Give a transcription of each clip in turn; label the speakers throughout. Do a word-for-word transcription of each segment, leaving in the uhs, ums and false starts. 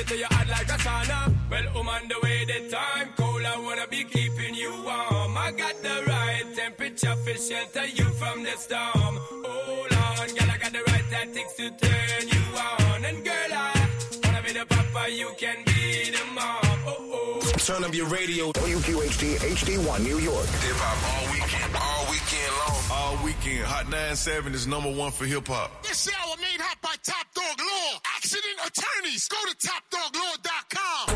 Speaker 1: till you're hot like a sauna. Well, I'm on the way, the time cold, I wanna be keeping you warm. I got the right temperature for shelter you from the storm. Hold on, girl, I got the right tactics to turn you on. And girl, I wanna be the papa, you can be the mom. Oh, oh.
Speaker 2: Turn up your radio.
Speaker 3: W Q H D H D one New York.
Speaker 2: Hip hop all weekend, all weekend long.
Speaker 4: All weekend, Hot nine seven is number one for hip hop.
Speaker 5: This hour made hot by Top Dog Law. Accident attorneys. Go to top dog law dot com.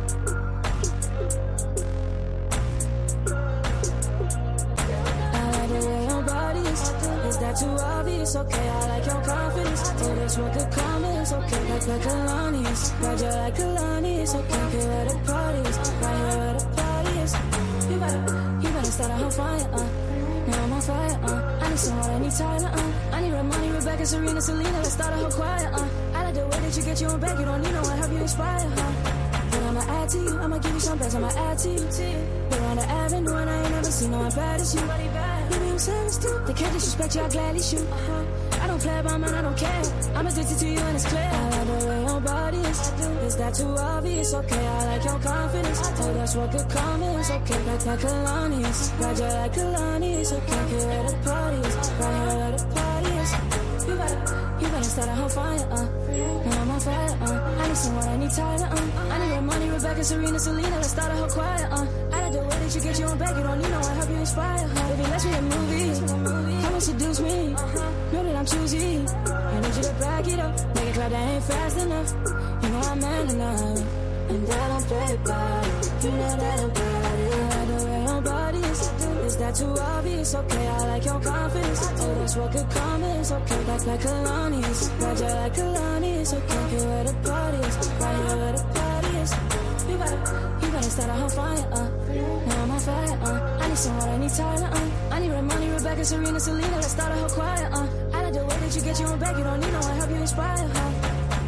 Speaker 6: I like the way your body is. Is that too obvious? Okay, I like your confidence. Oh, that's what could come is. Okay, like the Kalani is. Ride you like Kalani is. Okay, get where the party is. Right here where the party is. You better, you better start a whole fire, uh. Now I'm on fire, uh. I need some water, I need Tyler, uh. I need Ramani, Rebecca, Serena, Selena. Let's start a whole choir, uh. I like the way that you get you on back. You don't need no one, help you inspire, huh? But I'ma add to you, I'ma give you some best, I'ma add to you. We're on the avenue and I ain't never seen no one bad as you. Maybe I'm savage too. They can't disrespect you, I gladly shoot. Uh-huh. I don't play about man, I don't care. I'm addicted to you and it's clear. I like the way your body is. Is that too obvious? Okay, I like your confidence. Oh, that's what good comments. Okay, like like Kalani is. Ride you like Kalani is. Okay, get where the party is. Right here where the party is. You better, you better start a whole fire, uh. Now I'm on fire, uh. I need someone, I need Tyler, uh. I need Ramani, Rebecca, Serena, Selena. Let's start a whole choir, uh. I like the way that you get you on back. You don't need no one, help you inspire, huh? Baby, let's make a movie. Come and seduce me. Know that I'm choosy. I need you to back it up. Make it clap, that ain't fast enough. You know I'm man enough. And I don't play about it. You know that about it. I like the way your body is. Is that too obvious? Okay, I like your confidence. Oh, that's what could come is. Okay, like like Kalani is. Ride you like Kalani is. Okay, get where the party is. Right here where the party is. You better, you better start a whole fire, uh. Now I'm on fire, uh. I need someone, I need Tyler, uh. I need Ramani, Rebecca, Serena, Selena. Let's start a whole choir, uh. I like the way that you get you on back. You don't need no one, help you inspire, huh?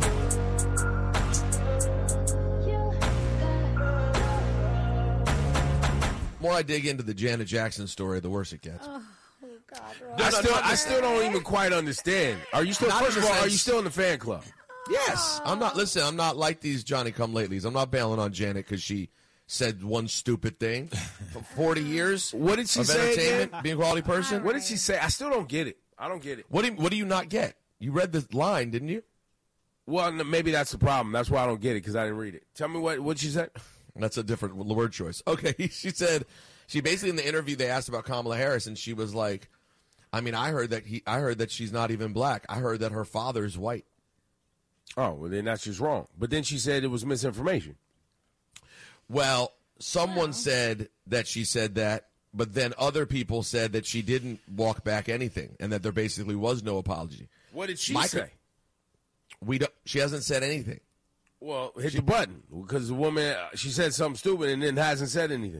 Speaker 7: The more I dig into the Janet Jackson story, the worse it gets.
Speaker 8: Oh, God, Rob.
Speaker 9: I still, I still don't even quite understand. Are you still?
Speaker 7: Not
Speaker 9: First
Speaker 7: in
Speaker 9: of
Speaker 7: the
Speaker 9: all, are
Speaker 7: sense-
Speaker 9: you still in the fan club?
Speaker 7: Yes. I'm not, listen, I'm not like these Johnny-come-latelys. I'm not bailing on Janet because she said one stupid thing for forty years.
Speaker 9: What did she
Speaker 7: of
Speaker 9: say
Speaker 7: entertainment,
Speaker 9: again?
Speaker 7: being a quality person.
Speaker 9: What did she say? I still don't get it. I don't get it.
Speaker 7: What do you, what do you not get? You read the line, didn't you?
Speaker 9: Well, no, maybe that's the problem. That's why I don't get it, because I didn't read it. Tell me what what she said.
Speaker 7: That's a different word choice. Okay, she said, she basically in the interview they asked about Kamala Harris, and she was like, I mean, I heard that he, I heard that she's not even black. I heard that her father's white.
Speaker 9: Oh, well, then that's just wrong. But then she said it was misinformation.
Speaker 7: Well, someone said that she said that, but then other people said that she didn't walk back anything, and that there basically was no apology.
Speaker 9: What did she
Speaker 7: My-
Speaker 9: say?
Speaker 7: We don't. She hasn't said anything.
Speaker 9: Well, hit the button, because the woman, uh, she said something stupid and then hasn't said anything.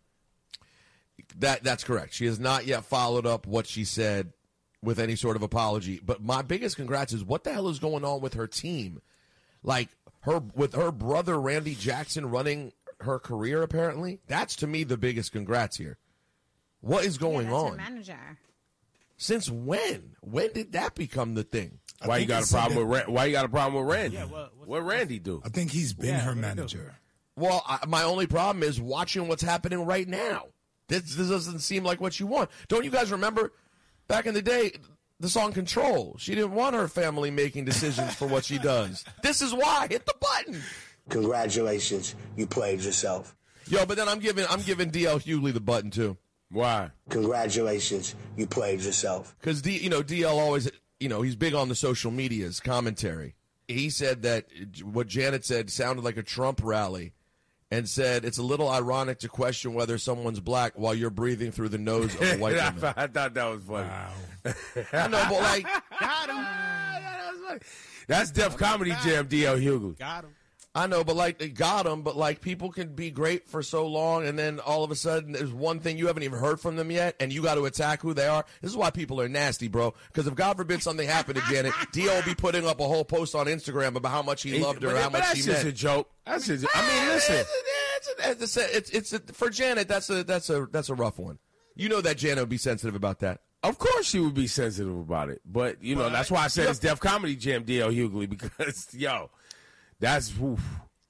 Speaker 7: That that's correct. She has not yet followed up what she said with any sort of apology. But my biggest congrats is what the hell is going on with her team? Like her with her brother Randy Jackson running her career. Apparently, that's to me the biggest congrats here. What is going
Speaker 8: yeah, that's
Speaker 7: on?
Speaker 8: Her manager.
Speaker 7: Since when? When did that become the thing?
Speaker 9: I why you got a problem with Ra- Why you got a problem with Randy?
Speaker 10: Yeah, what,
Speaker 9: what Randy do?
Speaker 10: I think he's been
Speaker 9: yeah,
Speaker 10: her manager.
Speaker 7: Well, I, my only problem is watching what's happening right now. This, this doesn't seem like what you want. Don't you guys remember back in the day, the song Control? She didn't want her family making decisions for what she does. This is why. Hit the button.
Speaker 3: Congratulations, you played yourself.
Speaker 7: Yo, but then I'm giving I'm giving D L Hughley the button too.
Speaker 9: Why?
Speaker 3: Congratulations, you played yourself.
Speaker 7: Because D, you know, D L always, you know, he's big on the social media's commentary. He said that what Janet said sounded like a Trump rally, and said it's a little ironic to question whether someone's black while you're breathing through the nose of a white
Speaker 9: I,
Speaker 7: woman.
Speaker 9: I thought that was funny.
Speaker 10: Wow.
Speaker 7: I know, but like,
Speaker 10: Got him.
Speaker 9: that was funny. That's Def Comedy Jam, D L Hughley.
Speaker 10: Got him.
Speaker 7: I know, but like, it got them, but like, people can be great for so long, and then all of a sudden, there's one thing you haven't even heard from them yet, and you got to attack who they are. This is why people are nasty, bro. Because if God forbid something happened to Janet, D O will be putting up a whole post on Instagram about how much he loved her,
Speaker 9: but,
Speaker 7: how
Speaker 9: but
Speaker 7: much
Speaker 9: that's
Speaker 7: she
Speaker 9: just
Speaker 7: meant.
Speaker 9: a joke. That's just. I mean, listen.
Speaker 7: It's, it's, it's, it's, it's, it's for Janet. That's a that's a that's a rough one. You know that Janet would be sensitive about that.
Speaker 9: Of course she would be sensitive about it. But, you know,
Speaker 7: But,
Speaker 9: that's why I said
Speaker 7: yeah.
Speaker 9: it's Def Comedy Jam, D L Hughley, because, yo, that's, oof.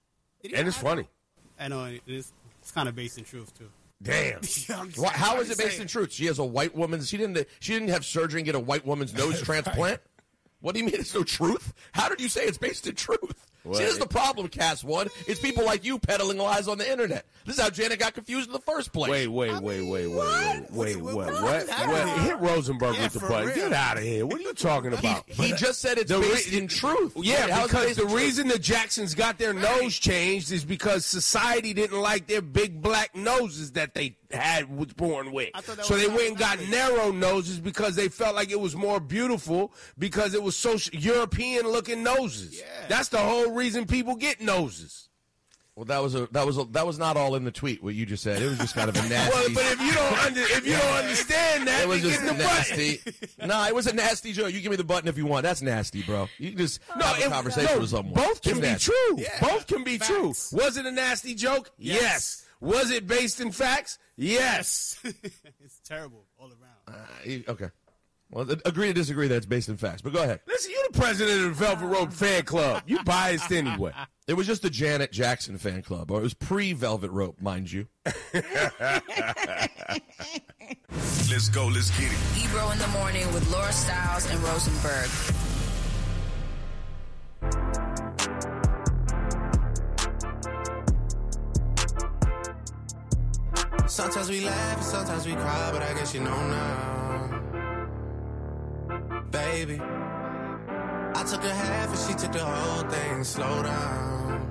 Speaker 9: And it's funny.
Speaker 8: I know it's it's kind of based in truth too.
Speaker 7: Damn. Why, how is it based in truth? She has a white woman. She didn't. She didn't have surgery and get a white woman's nose transplant. What do you mean it's no truth? How did you say it's based in truth? Well, See, this is the problem, Cass One. It's people like you peddling lies on the internet. This is how Janet got confused in the first place.
Speaker 9: Wait, wait, wait, wait, wait, wait, wait, what? What? What? Hit Rosenberg
Speaker 8: Yeah,
Speaker 9: with the
Speaker 8: for
Speaker 9: button.
Speaker 8: real.
Speaker 9: Get out of here. What are you talking about?
Speaker 7: He, he just said it's
Speaker 9: The
Speaker 7: based
Speaker 9: re-
Speaker 7: in truth.
Speaker 9: Yeah,
Speaker 7: Wait, how is it
Speaker 9: because
Speaker 7: based
Speaker 9: the
Speaker 7: in truth?
Speaker 9: reason the Jacksons got their nose changed is because society didn't like their big black noses that they had was born with.
Speaker 8: I thought that
Speaker 9: So
Speaker 8: was
Speaker 9: they
Speaker 8: how
Speaker 9: went and
Speaker 8: it
Speaker 9: got
Speaker 8: happened.
Speaker 9: narrow noses because they felt like it was more beautiful because it was so European looking noses.
Speaker 8: Yeah.
Speaker 9: That's the whole reason people get noses.
Speaker 7: Well, that was a that was a, that was not all in the tweet. What you just said, it was just kind of a nasty.
Speaker 9: Well, but if you don't under, if you don't understand that,
Speaker 7: It was
Speaker 9: then
Speaker 7: just
Speaker 9: get the
Speaker 7: nasty.
Speaker 9: button.
Speaker 7: No, it was a nasty joke. You give me the button if you want. That's nasty, bro. You can just
Speaker 9: No,
Speaker 7: have a
Speaker 9: it-
Speaker 7: conversation
Speaker 9: no,
Speaker 7: with someone.
Speaker 9: both can
Speaker 7: It's
Speaker 9: be
Speaker 7: nasty.
Speaker 9: true.
Speaker 8: Yeah.
Speaker 9: Both can be
Speaker 8: Facts.
Speaker 9: true. Was it a nasty joke? Yes.
Speaker 8: Yes.
Speaker 9: Was it based in facts? Yes.
Speaker 8: It's terrible all around.
Speaker 7: Uh, you- okay. Well, th- agree to disagree that it's based in facts, but go ahead.
Speaker 9: Listen, you're the president of the Velvet Rope fan club. You biased anyway.
Speaker 7: It was just the Janet Jackson fan club, or it was pre-Velvet Rope, mind you.
Speaker 4: Let's go, let's get it.
Speaker 10: Ebro in the morning with Laura Stiles and Rosenberg.
Speaker 11: Sometimes we laugh and sometimes we cry, but I guess you know now. Baby, I took a half and she took the whole thing. Slow down.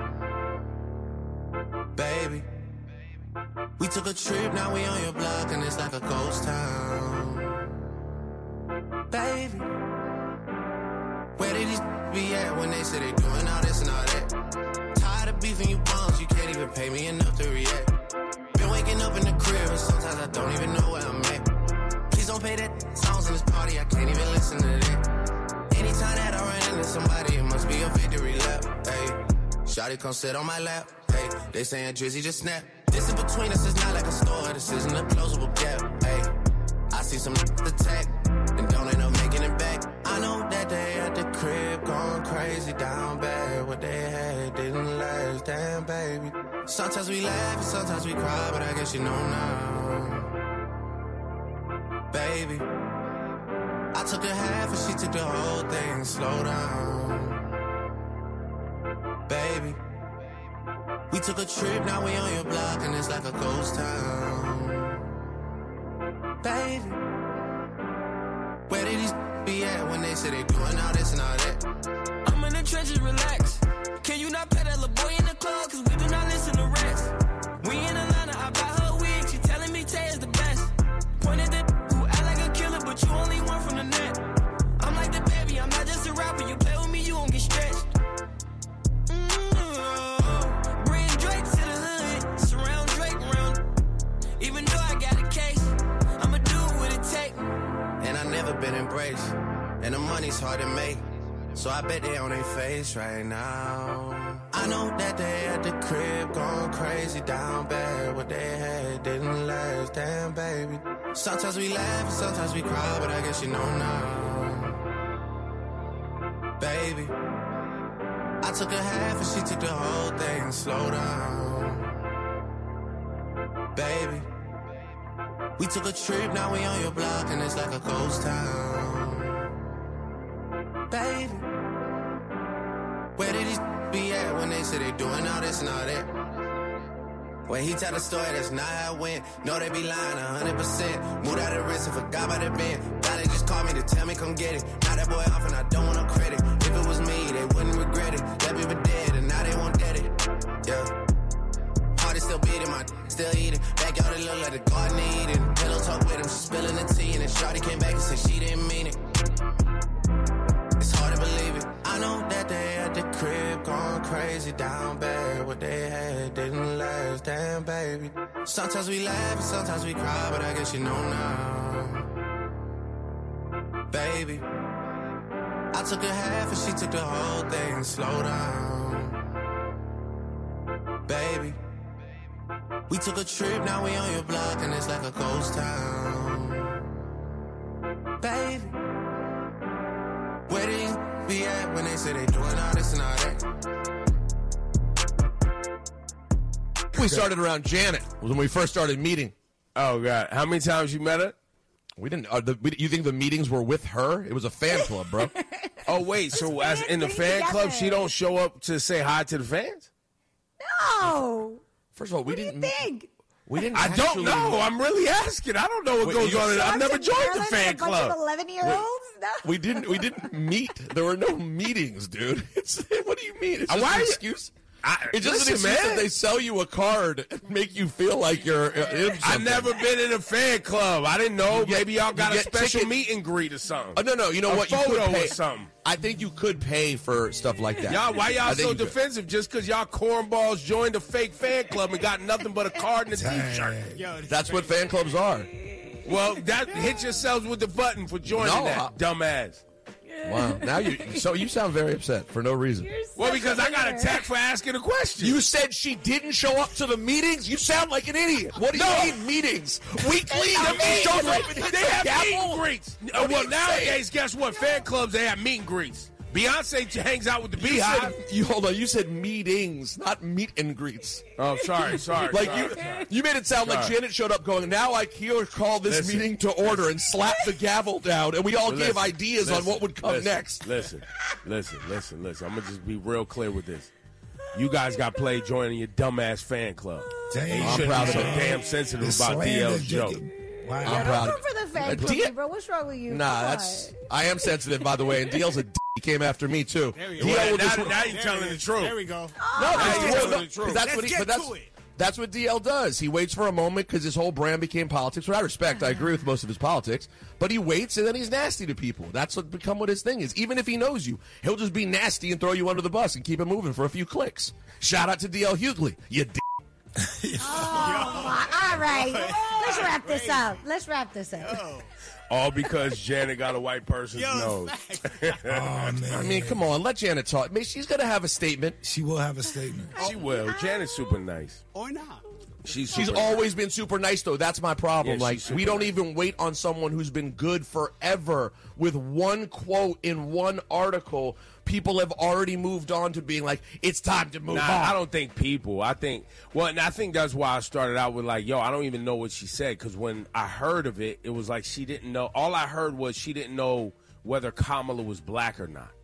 Speaker 11: Baby, we took a trip, now we on your block and it's like a ghost town. Baby, where did these be at when they say they doing all this and all that? Tired of beefing you bums, you can't even pay me enough to react. Been waking up in the crib and sometimes I don't even know where I'm at. Please don't pay that songs in this party, I can't even listen to that. Anytime that I run into somebody, it must be a victory lap. Hey, shawty come sit on my lap. Hey, they saying Drizzy just snap. This in between us is not like a store, this isn't a closable gap. Hey, I see some attack and don't end up making it back. I know that they at the crib going crazy down bad. What they had didn't last, damn baby. Sometimes we laugh and sometimes we cry, but I guess you know now. Baby, I took a half and she took the whole thing. Slow down. Baby, we took a trip, now we on your block and it's like a ghost town. Baby, where did these be at when they say they doing all this and all that?
Speaker 12: I'm in the trenches, relax. Can you not pet that little boy in the club? Cause we do not listen to rats. We in Atlanta, I buy her wig. She telling me Tay is the best. Pointed that who act like a killer, but you only one from the net. I'm like the baby, I'm not just a rapper. You play with me, you gon' get stretched. Mm-hmm. Bring Drake to the hood. Surround Drake around. Even though I got a case, I'ma do what it take.
Speaker 11: And I never been embraced, and the money's hard to make. So I bet they on their face right now. I know that they at the crib going crazy down bad. What they had didn't last, damn baby. Sometimes we laugh and sometimes we cry, but I guess you know now. Baby, I took a half and she took the whole thing. Slow down. Baby, we took a trip, now we on your block and it's like a ghost town. Baby, where did these be at when they say they doing all this and all that? When he tell the story, that's not how it went. No, they be lying one hundred percent. Moved out of the wrist and forgot about the bend. Now they just call me to tell me come get it. Now that boy off and I don't want no credit. If it was me, they wouldn't regret it. That people dead and now they won't get it. Yeah. Heart is still beating, my still eating. Backyard it look like the garden eating. Pillow talk with him, she spilling the tea. And then shawty came back and said she didn't mean it. It's hard to believe it. I know that they at the crib going crazy down bad. What they had didn't last, damn baby. Sometimes we laugh and sometimes we cry, but I guess you know now. Baby, I took a half and she took the whole thing. Slow down. Baby, we took a trip, now we on your block and it's like a ghost town. Baby, where did these be at when they say they doing all this and all that?
Speaker 7: we started around Janet. Was when we first started meeting.
Speaker 9: Oh God! How many times you met her?
Speaker 7: We didn't. Uh, the, we, you think the meetings were with her? It was a fan club, bro.
Speaker 9: Oh wait, so as in the fan club, she don't show up to say hi to the fans?
Speaker 13: No.
Speaker 7: First of all, we
Speaker 13: what
Speaker 7: didn't.
Speaker 13: Do you think?
Speaker 7: We didn't.
Speaker 9: I
Speaker 7: actually,
Speaker 9: don't know. I'm really asking. I don't know what
Speaker 7: Wait,
Speaker 9: goes
Speaker 7: you-
Speaker 9: on. In, I've never joined the fan
Speaker 13: a bunch
Speaker 9: club.
Speaker 13: of eleven-year-olds? No.
Speaker 7: We didn't. We didn't meet. There were no meetings, dude. It's, what do you mean? It's
Speaker 9: Uh,
Speaker 7: just
Speaker 9: why
Speaker 7: an
Speaker 9: you-
Speaker 7: excuse.
Speaker 9: I,
Speaker 7: It's just
Speaker 9: listen,
Speaker 7: an excuse
Speaker 9: man.
Speaker 7: that they sell you a card and make you feel like you're. Uh, in
Speaker 9: I've
Speaker 7: something.
Speaker 9: never been in a fan club. I didn't know.
Speaker 7: You get-
Speaker 9: Maybe y'all
Speaker 7: you
Speaker 9: got a
Speaker 7: get
Speaker 9: special
Speaker 7: ticket-
Speaker 9: meet and greet or something.
Speaker 7: Oh, no, no. You know
Speaker 9: a
Speaker 7: what? You
Speaker 9: photo
Speaker 7: could pay.
Speaker 9: or something.
Speaker 7: I think you could pay for stuff like that.
Speaker 9: Y'all, why
Speaker 7: I
Speaker 9: y'all
Speaker 7: think
Speaker 9: so
Speaker 7: you could.
Speaker 9: defensive just because y'all cornballs joined a fake fan club and got nothing but a card and a T-shirt?
Speaker 8: Yo,
Speaker 7: That's what fan clubs are.
Speaker 9: Well, that hit yourselves with the button for joining
Speaker 7: No,
Speaker 9: that,
Speaker 7: I-
Speaker 9: dumbass.
Speaker 7: Wow. Now you. So you sound very upset for no reason.
Speaker 9: Well, because I got attacked for asking a question.
Speaker 7: You said she didn't show up to the meetings? You sound like an idiot. What do you
Speaker 9: No.
Speaker 7: mean meetings? Weekly?
Speaker 9: The meet
Speaker 7: Shows
Speaker 9: and
Speaker 7: up
Speaker 9: greets.
Speaker 7: and hits
Speaker 9: They
Speaker 7: the
Speaker 9: have meet
Speaker 7: gavel?
Speaker 9: and greets.
Speaker 7: What
Speaker 9: Uh,
Speaker 7: are
Speaker 9: well,
Speaker 7: you
Speaker 9: nowadays,
Speaker 7: saying?
Speaker 9: guess what? Fan clubs, they have meet and greets. Beyonce hangs out with the
Speaker 7: You
Speaker 9: Beehive.
Speaker 7: said, you hold on. You said meetings, not meet and greets.
Speaker 9: Oh, sorry, sorry.
Speaker 7: Like
Speaker 9: sorry,
Speaker 7: you,
Speaker 9: sorry.
Speaker 7: you made it sound like
Speaker 9: Sorry.
Speaker 7: Janet showed up going. Now I here call this
Speaker 9: Listen.
Speaker 7: meeting to order and slap the gavel down, and we all
Speaker 9: Listen,
Speaker 7: gave ideas on
Speaker 9: listen,
Speaker 7: what would come
Speaker 9: listen,
Speaker 7: next.
Speaker 9: Listen, listen, listen, listen. I'm gonna just be real clear with this. You guys got played joining your dumbass fan club.
Speaker 14: Damn.
Speaker 9: And you
Speaker 7: I'm
Speaker 9: shouldn't
Speaker 7: proud
Speaker 9: be
Speaker 7: of
Speaker 9: so
Speaker 7: it.
Speaker 9: damn sensitive
Speaker 14: The
Speaker 9: about D
Speaker 14: slander
Speaker 9: L's joke.
Speaker 14: jacket. Wow.
Speaker 7: I'm
Speaker 13: Yeah,
Speaker 7: proud
Speaker 13: don't
Speaker 7: of
Speaker 13: come for the fan
Speaker 7: Uh,
Speaker 13: club,
Speaker 7: D-
Speaker 13: bro. What's wrong with you?
Speaker 7: Nah,
Speaker 13: Come
Speaker 7: that's.
Speaker 13: on.
Speaker 7: I am sensitive, by the way, and D L's a d- he came after me too.
Speaker 8: There we
Speaker 7: D
Speaker 8: go.
Speaker 7: L
Speaker 9: Well,
Speaker 7: will
Speaker 9: now,
Speaker 7: just-
Speaker 9: now
Speaker 8: There
Speaker 9: you're
Speaker 8: it
Speaker 9: telling the
Speaker 8: is.
Speaker 9: truth.
Speaker 8: There we go.
Speaker 7: No,
Speaker 9: Now
Speaker 7: because
Speaker 9: you're
Speaker 7: well,
Speaker 9: telling
Speaker 7: no,
Speaker 9: the truth.
Speaker 7: 'cause that's
Speaker 8: Let's
Speaker 7: what he.
Speaker 8: get
Speaker 7: But that's
Speaker 8: to it.
Speaker 7: that's what D L does. He waits for a moment because his whole brand became politics. Which I respect. I agree with most of his politics, but he waits and then he's nasty to people. That's what become what his thing is. Even if he knows you, he'll just be nasty and throw you under the bus and keep it moving for a few clicks. Shout out to D L Hughley. You. D-
Speaker 13: Oh, all right. Let's wrap this up. Let's wrap this up.
Speaker 9: All because Janet got a white person's
Speaker 8: Yo,
Speaker 9: nose.
Speaker 14: Oh, man.
Speaker 7: I mean, come on, let Janet talk. I mean, she's gonna have a statement.
Speaker 14: She will have a statement.
Speaker 9: She will. Janet's super nice.
Speaker 8: Or not.
Speaker 9: She's
Speaker 7: She's
Speaker 9: super
Speaker 7: always been super nice, though. That's my problem.
Speaker 9: Yeah,
Speaker 7: like,
Speaker 9: she's super
Speaker 7: we don't
Speaker 9: nice.
Speaker 7: even wait on someone who's been good forever. With one quote in one article, people have already moved on to being like, it's time to move
Speaker 9: Nah,
Speaker 7: on.
Speaker 9: I don't think people. I think well, and I think that's why I started out with like, yo, I don't even know what she said because when I heard of it, it was like she didn't know. All I heard was she didn't know whether Kamala was black or not.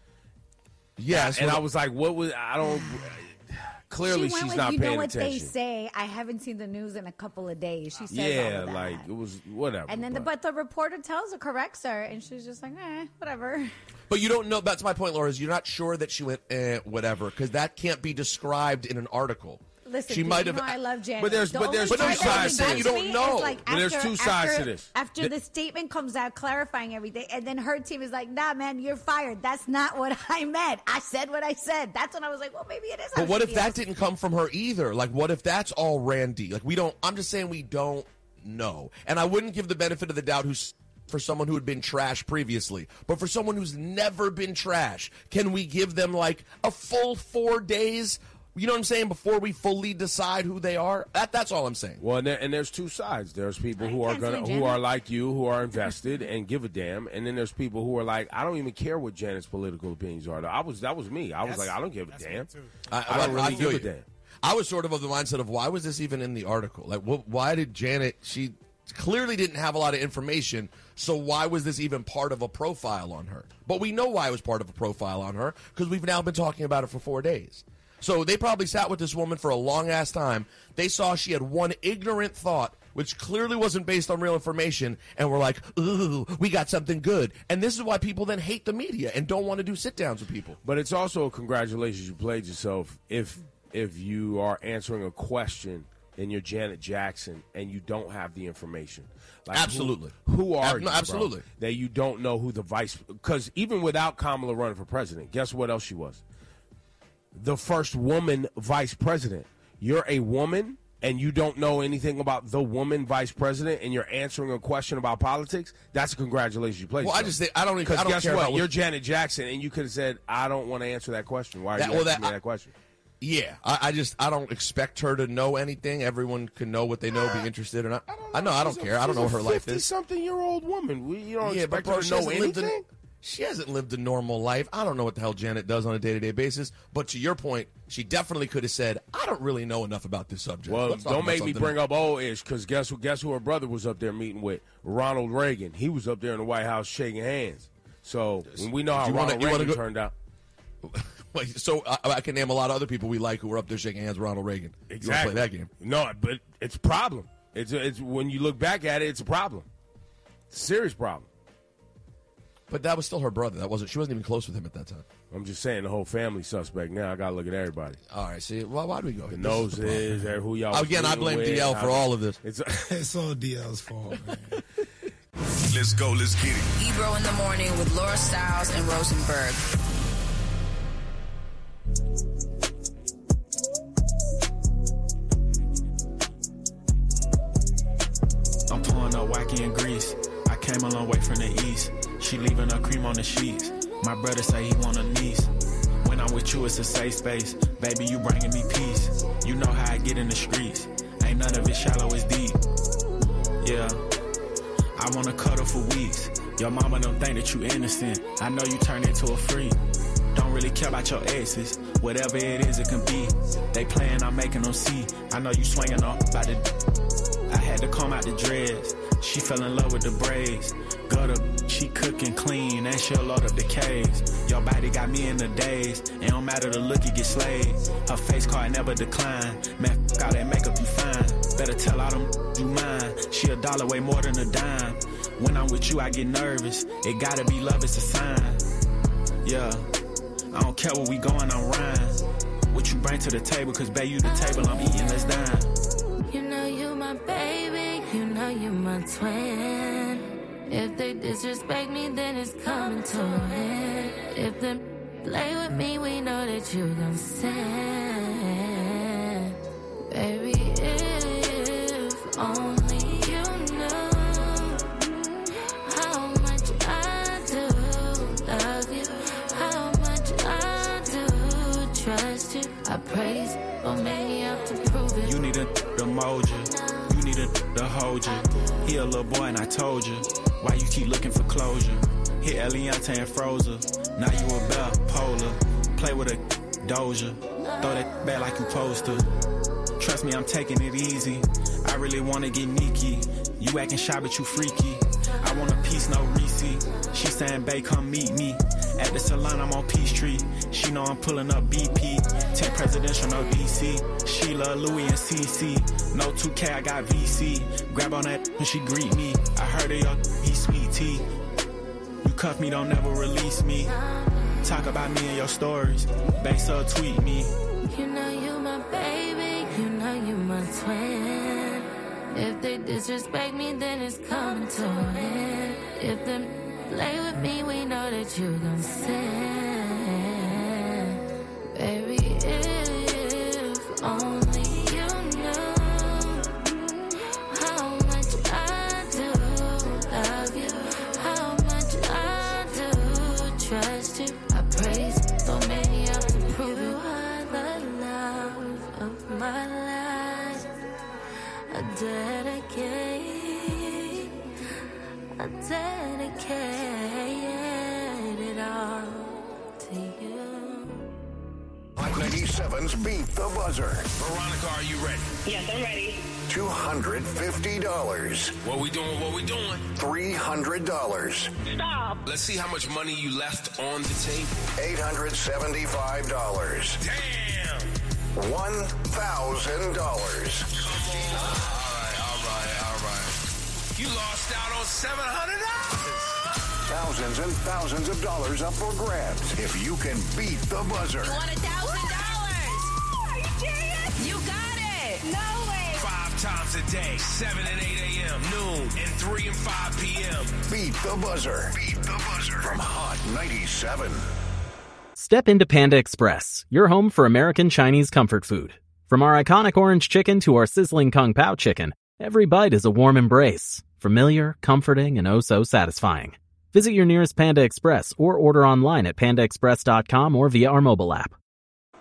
Speaker 7: Yes,
Speaker 9: and
Speaker 7: well,
Speaker 9: I was like, what was? I don't. Clearly,
Speaker 13: she went
Speaker 9: she's
Speaker 13: with,
Speaker 9: not
Speaker 13: you know
Speaker 9: paying
Speaker 13: what
Speaker 9: attention.
Speaker 13: they say. I haven't seen the news in a couple of days. She says
Speaker 9: yeah,
Speaker 13: all of that.
Speaker 9: like it was whatever.
Speaker 13: And then, the,
Speaker 9: but-
Speaker 13: but the reporter tells her, corrects her, and she's just like, eh, whatever.
Speaker 7: But you don't know. That's my point, Laura. Is you're not sure that she went eh, whatever because that can't be described in an article.
Speaker 13: Listen,
Speaker 7: she
Speaker 13: dude,
Speaker 7: might
Speaker 13: you
Speaker 7: have.
Speaker 13: know I love Janet.
Speaker 9: But there's-
Speaker 13: The
Speaker 9: but there's
Speaker 13: only
Speaker 9: two
Speaker 13: part that
Speaker 9: sides to
Speaker 13: gets
Speaker 9: this.
Speaker 7: You don't
Speaker 13: me
Speaker 7: know.
Speaker 13: is, like,
Speaker 9: But there's
Speaker 13: after-
Speaker 9: two sides
Speaker 13: after-
Speaker 9: to this.
Speaker 13: After
Speaker 9: The-
Speaker 13: the statement comes out clarifying everything, and then her team is like, nah, man, you're fired. That's not what I meant. I said what I said. That's when I was like, well, maybe it is. how
Speaker 7: But what
Speaker 13: she
Speaker 7: if that
Speaker 13: feels.
Speaker 7: didn't come from her either? Like, what if that's all Randy? Like, we don't. I'm just saying we don't know. And I wouldn't give the benefit of the doubt who's for someone who had been trash previously, but for someone who's never been trash, can we give them like a full four days? You know what I'm saying? Before we fully decide who they are, that that's all I'm saying.
Speaker 9: Well, and, there, and there's two sides. There's people who are gonna, who are like you, who are invested and give a damn, and then there's people who are like, I don't even care what Janet's political opinions are. I was that was me. I was
Speaker 8: That's-
Speaker 9: like, I don't give a
Speaker 8: that's
Speaker 9: damn.
Speaker 8: me too.
Speaker 9: I, I don't really
Speaker 7: feel
Speaker 9: give a
Speaker 7: you.
Speaker 9: damn.
Speaker 7: I was sort of of the mindset of why was this even in the article? Like, wh- why did Janet? She clearly didn't have a lot of information, so why was this even part of a profile on her? But we know why it was part of a profile on her because we've now been talking about it for four days. So they probably sat with this woman for a long ass time. They saw she had one ignorant thought, which clearly wasn't based on real information, and were like, ooh, we got something good. And this is why people then hate the media and don't want to do sit downs with people.
Speaker 9: But it's also a congratulations you played yourself if if you are answering a question and you're Janet Jackson and you don't have the information. Like who-
Speaker 7: Absolutely.
Speaker 9: Who, are
Speaker 7: Ab-
Speaker 9: you?
Speaker 7: no,
Speaker 9: bro,
Speaker 7: absolutely.
Speaker 9: that you don't know who the vice because even without Kamala running for president, guess what else she was? The first woman vice president. You're a woman and you don't know anything about the woman vice president and you're answering a question about politics, that's a congratulations you played.
Speaker 7: Well, I
Speaker 9: yourself.
Speaker 7: just think- I don't even-
Speaker 9: Because
Speaker 7: I don't
Speaker 9: guess
Speaker 7: care
Speaker 9: what?
Speaker 7: about what-
Speaker 9: You're Janet Jackson and you could have said, I don't want to answer that question. Why are
Speaker 7: That-
Speaker 9: you
Speaker 7: well,
Speaker 9: asking
Speaker 7: that-
Speaker 9: me that question?
Speaker 7: Yeah, I, I just I don't expect her to know anything. Everyone can know what they know, be interested or not. I know, I don't
Speaker 9: She's a-
Speaker 7: care. I don't
Speaker 9: she's
Speaker 7: know
Speaker 9: a
Speaker 7: what her life is.
Speaker 9: fifty-something year old woman. We, you don't
Speaker 7: Yeah, but
Speaker 9: expect
Speaker 7: bro,
Speaker 9: her to
Speaker 7: she
Speaker 9: know
Speaker 7: hasn't lived
Speaker 9: anything?
Speaker 7: in- she hasn't lived a normal life. I don't know what the hell Janet does on a day-to-day basis. But to your point, she definitely could have said, I don't really know enough about this subject.
Speaker 9: Well,
Speaker 7: Let's talk
Speaker 9: don't
Speaker 7: about
Speaker 9: make me
Speaker 7: something
Speaker 9: bring
Speaker 7: else."
Speaker 9: up old ish, because guess who? Guess who her brother was up there meeting with? Ronald Reagan. He was up there in the White House shaking hands. So when we know how
Speaker 7: You wanna-
Speaker 9: Ronald
Speaker 7: you wanna
Speaker 9: Reagan
Speaker 7: go-
Speaker 9: turned out.
Speaker 7: Wait, so I, I can name a lot of other people we like who were up there shaking hands with Ronald Reagan.
Speaker 9: Exactly.
Speaker 7: You want to play that game?
Speaker 9: No, but it's a problem. It's a, it's when you look back at it, it's a problem. It's a serious problem.
Speaker 7: But that was still her brother. That wasn't. She wasn't even close with him at that time.
Speaker 9: I'm just saying the whole family suspect. Now I gotta look at everybody.
Speaker 7: All right, see, well, why do we go?
Speaker 9: The
Speaker 7: here? This is the
Speaker 9: noses,
Speaker 7: problem.
Speaker 9: who y'all. was
Speaker 7: Again, I
Speaker 9: meeting
Speaker 7: blame
Speaker 9: with,
Speaker 7: D L
Speaker 9: how-
Speaker 7: for all of this.
Speaker 9: It's
Speaker 14: It's all D L's fault, man.
Speaker 4: Let's go. Let's get it.
Speaker 10: Ebro in the morning with Laura Stiles and Rosenberg.
Speaker 15: I'm pouring up wacky and grease. I came a long way from the east. She leaving her cream on the sheets. My brother say he want a niece. When I'm with you, it's a safe space. Baby, you bringing me peace. You know how I get in the streets. Ain't none of it shallow, it's deep. Yeah. I wanna cuddle for weeks. Your mama don't think that you innocent. I know you turned into a freak. Don't really care about your exes. Whatever it is, it can be. They playing, I'm making them see. I know you swinging off by the. I had to comb out the dreads. She fell in love with the braids. Gutter, she cooking clean, and she'll load up the caves. Your body got me in the daze. It don't matter the look, you get slayed. Her face card never decline. Man, f*** all that makeup, you fine. Better tell all them you mine. She a dollar way more than a dime. When I'm with you, I get nervous. It gotta be love, it's a sign. Yeah, I don't care where we going, I'm rhyme. What you bring to the table, cause babe, you the table, I'm eating, let's dine.
Speaker 6: You know you my baby, you know you my twin. If they disrespect me, then it's coming to an end. If they play with me, we know that you gon' sin. Baby, if only you knew how much I do love you, how much I do trust you. I praise for many up to prove it.
Speaker 15: You need a to mold you. You need a to hold you. He a little boy and I told you. Why you keep looking for closure? Hit Eliante and Frozen. Now you a bell, polar. Play with a doja. Throw that back like you supposed to. Trust me, I'm taking it easy. I really wanna get Nikki. You acting shy, but you freaky. I want a piece, no receipt. She saying, babe, come meet me. At the salon, I'm on Peachtree. She know I'm pulling up B P. ten presidential, no D C. Sheila, Louis, and C C. No two K, I got V C. Grab on that when she greet me. I heard of your he sweet tea. You cuff me, don't never release me. Talk about me in your stories. Base up, tweet me.
Speaker 6: You know you my baby, you know you my twin. If they disrespect me, then it's coming to an end. If they play with me, we know that you gon' sin. Baby, if only you knew how much I do love you, how much I do trust you. I praise so many up to prove you are the love of my life. I dedicate, I dedicate it all to you.
Speaker 3: Hot ninety-seven's Beat the Buzzer.
Speaker 2: Veronica, are you ready?
Speaker 16: Yes, I'm ready.
Speaker 3: two hundred fifty dollars.
Speaker 2: What we doing? What we doing?
Speaker 3: three hundred dollars.
Speaker 16: Stop.
Speaker 2: Let's see how much money you left on the table.
Speaker 3: eight hundred seventy-five dollars.
Speaker 2: Damn!
Speaker 3: one thousand dollars.
Speaker 2: Come on. All right, all right, all right. You lost out on seven hundred dollars.
Speaker 3: Thousands and thousands of dollars up for grabs if you can beat the buzzer.
Speaker 10: You want a thousand dollars?
Speaker 16: Are you serious?
Speaker 10: You got it.
Speaker 16: No way.
Speaker 2: Five times a day, seven and eight a.m., noon, and three and five p.m.
Speaker 3: Beat the buzzer. Beat the buzzer. From Hot ninety-seven.
Speaker 17: Step into Panda Express, your home for American Chinese comfort food. From our iconic orange chicken to our sizzling Kung Pao chicken, every bite is a warm embrace. Familiar, comforting, and oh so satisfying. Visit your nearest Panda Express or order online at panda express dot com or via our mobile app.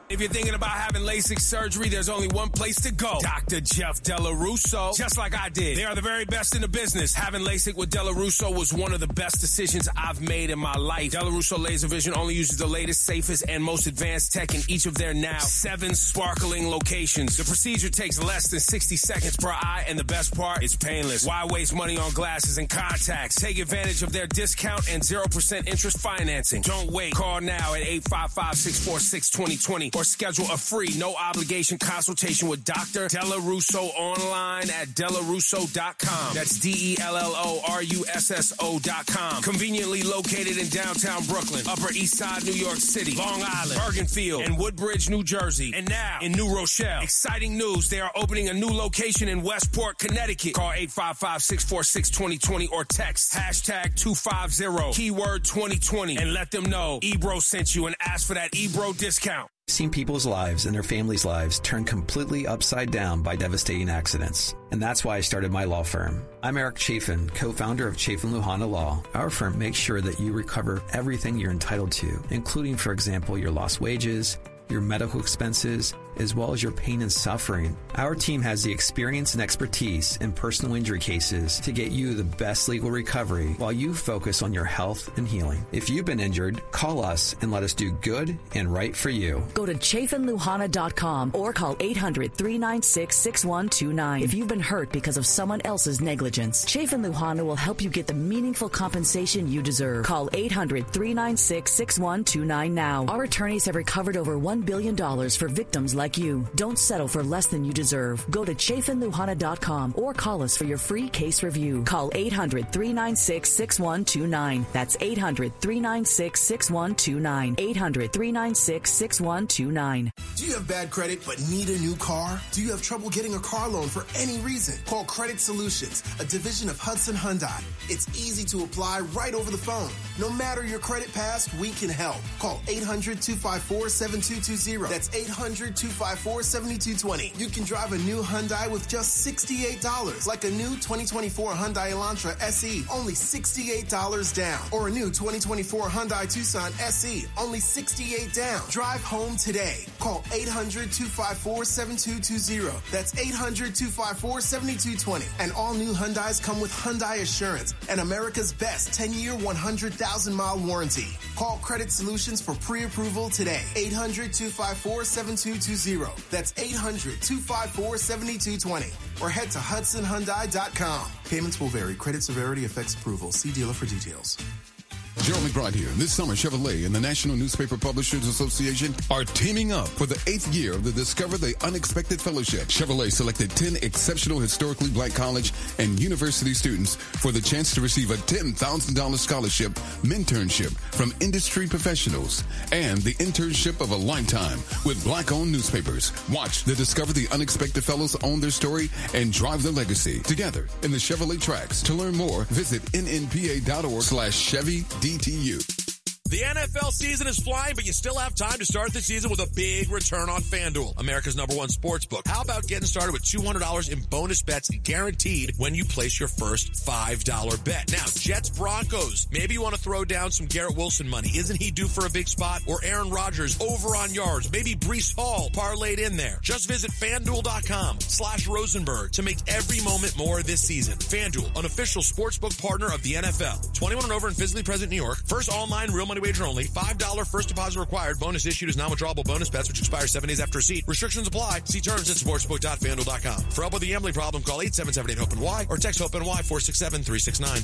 Speaker 2: If you're thinking about having LASIK surgery, there's only one place to go. Doctor Jeff Della Russo. Just like I did. They are the very best in the business. Having LASIK with Della Russo was one of the best decisions I've made in my life. Della Russo Laser Vision only uses the latest, safest, and most advanced tech in each of their now seven sparkling locations. The procedure takes less than sixty seconds per eye, and the best part, it's painless. Why waste money on glasses and contacts? Take advantage of their discount and zero percent interest financing. Don't wait. Call now at eight five five, six four six, two zero two zero or schedule a free, no-obligation consultation with Doctor Della Russo online at della russo dot com. That's D E L L O R U S S O dot com. Conveniently located in downtown Brooklyn, Upper East Side, New York City, Long Island, Bergenfield, and Woodbridge, New Jersey. And now in New Rochelle. Exciting news. They are opening a new location in Westport, Connecticut. Call eight five five, six four six, two zero two zero or text hashtag two five zero, keyword twenty twenty, and let them know Ebro sent you and ask for that Ebro discount.
Speaker 18: Seen people's lives and their families' lives turn completely upside down by devastating accidents. And that's why I started my law firm. I'm Eric Chafin, co-founder of Chafin Luhana Law. Our firm makes sure that you recover everything you're entitled to, including, for example, your lost wages, your medical expenses, as well as your pain and suffering. Our team has the experience and expertise in personal injury cases to get you the best legal recovery while you focus on your health and healing. If you've been injured, call us and let us do good and right for you.
Speaker 19: Go to chafin luhana dot com or call eight hundred, three nine six, six one two nine if you've been hurt because of someone else's negligence. Chafin Luhana will help you get the meaningful compensation you deserve. Call eight hundred, three nine six, six one two nine now. Our attorneys have recovered over one billion dollars for victims like you. Don't settle for less than you deserve. Go to chafin luhana dot com or call us for your free case review. Call eight hundred, three nine six, six one two nine. That's eight hundred, three nine six, six one two nine. eight hundred, three nine six, six one two nine.
Speaker 20: Do you have bad credit but need a new car? Do you have trouble getting a car loan for any reason? Call Credit Solutions, a division of Hudson Hyundai. It's easy to apply right over the phone. No matter your credit past, we can help. Call eight hundred, two five four, seven two two zero. That's eight hundred, two five four, seven two two zero. You can drive a new Hyundai with just sixty-eight dollars, like a new twenty twenty-four Hyundai Elantra S E, only sixty-eight dollars down. Or a new twenty twenty-four Hyundai Tucson S E, only sixty-eight dollars down. Drive home today. Call eight hundred, two five four, seven two two zero. That's eight hundred, two five four, seven two two zero. And all new Hyundais come with Hyundai Assurance and America's best ten-year, one hundred thousand mile warranty. Call Credit Solutions for pre-approval today. eight hundred, two five four, seven two two zero. That's eight hundred, two five four, seven two two zero. Or head to hudson hyundai dot com. Payments will vary. Credit severity affects approval. See dealer for details.
Speaker 21: Gerald McBride here. This summer, Chevrolet and the National Newspaper Publishers Association are teaming up for the eighth year of the Discover the Unexpected Fellowship. Chevrolet selected ten exceptional historically black college and university students for the chance to receive a ten thousand dollars scholarship mentorship from industry professionals and the internship of a lifetime with black-owned newspapers. Watch the Discover the Unexpected Fellows own their story and drive their legacy together in the Chevrolet tracks. To learn more, visit N N P A dot org slash Chevy D T U.
Speaker 7: The N F L season is flying, but you still have time to start the season with a big return on FanDuel, America's number one sports book. How about getting started with two hundred dollars in bonus bets guaranteed when you place your first five dollar bet? Now, Jets Broncos. Maybe you want to throw down some Garrett Wilson money. Isn't he due for a big spot? Or Aaron Rodgers over on yards. Maybe Breece Hall parlayed in there. Just visit FanDuel.com slash Rosenberg to make every moment more this season. FanDuel, an official sportsbook partner of the N F L. twenty-one and over in physically present New York. First online real money wager only. five dollars first deposit required. Bonus issued as non-withdrawable bonus bets, which expires seven days after receipt. Restrictions apply. See terms at sportsbook dot fanduel dot com. For help with the gambling problem, call eight seven seven eight hope N Y or text HOPE-NY four six seven, three six nine.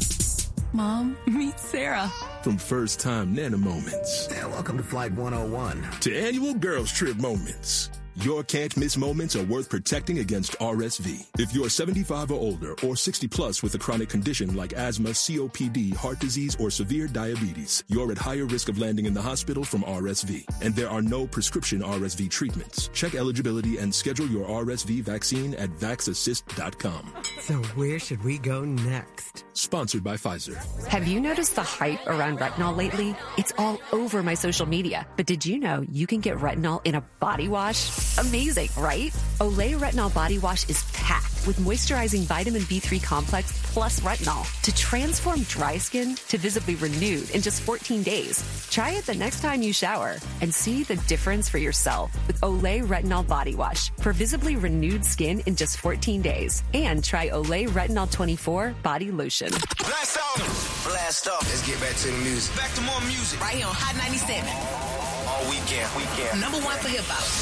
Speaker 22: Mom, meet Sarah.
Speaker 23: From first-time Nana moments.
Speaker 24: Yeah, welcome to Flight one oh one.
Speaker 23: To annual girls trip moments. Your can't-miss moments are worth protecting against R S V. If you're seventy-five or older or sixty plus with a chronic condition like asthma, C O P D, heart disease, or severe diabetes, you're at higher risk of landing in the hospital from R S V. And there are no prescription R S V treatments. Check eligibility and schedule your R S V vaccine at vax assist dot com.
Speaker 25: So where should we go next?
Speaker 23: Sponsored by Pfizer.
Speaker 26: Have you noticed the hype around retinol lately? It's all over my social media. But did you know you can get retinol in a body wash? Amazing, right? Olay Retinol Body Wash is packed with moisturizing vitamin B three complex plus retinol to transform dry skin to visibly renewed in just fourteen days. Try it the next time you shower and see the difference for yourself with Olay Retinol Body Wash for visibly renewed skin in just fourteen days. And try Olay Retinol twenty-four Body Lotion.
Speaker 1: Blast off. Blast off. Let's get back to the music. Back to more music.
Speaker 10: Right here on Hot ninety-seven.
Speaker 1: All weekend, weekend.
Speaker 10: Number one for hip hop.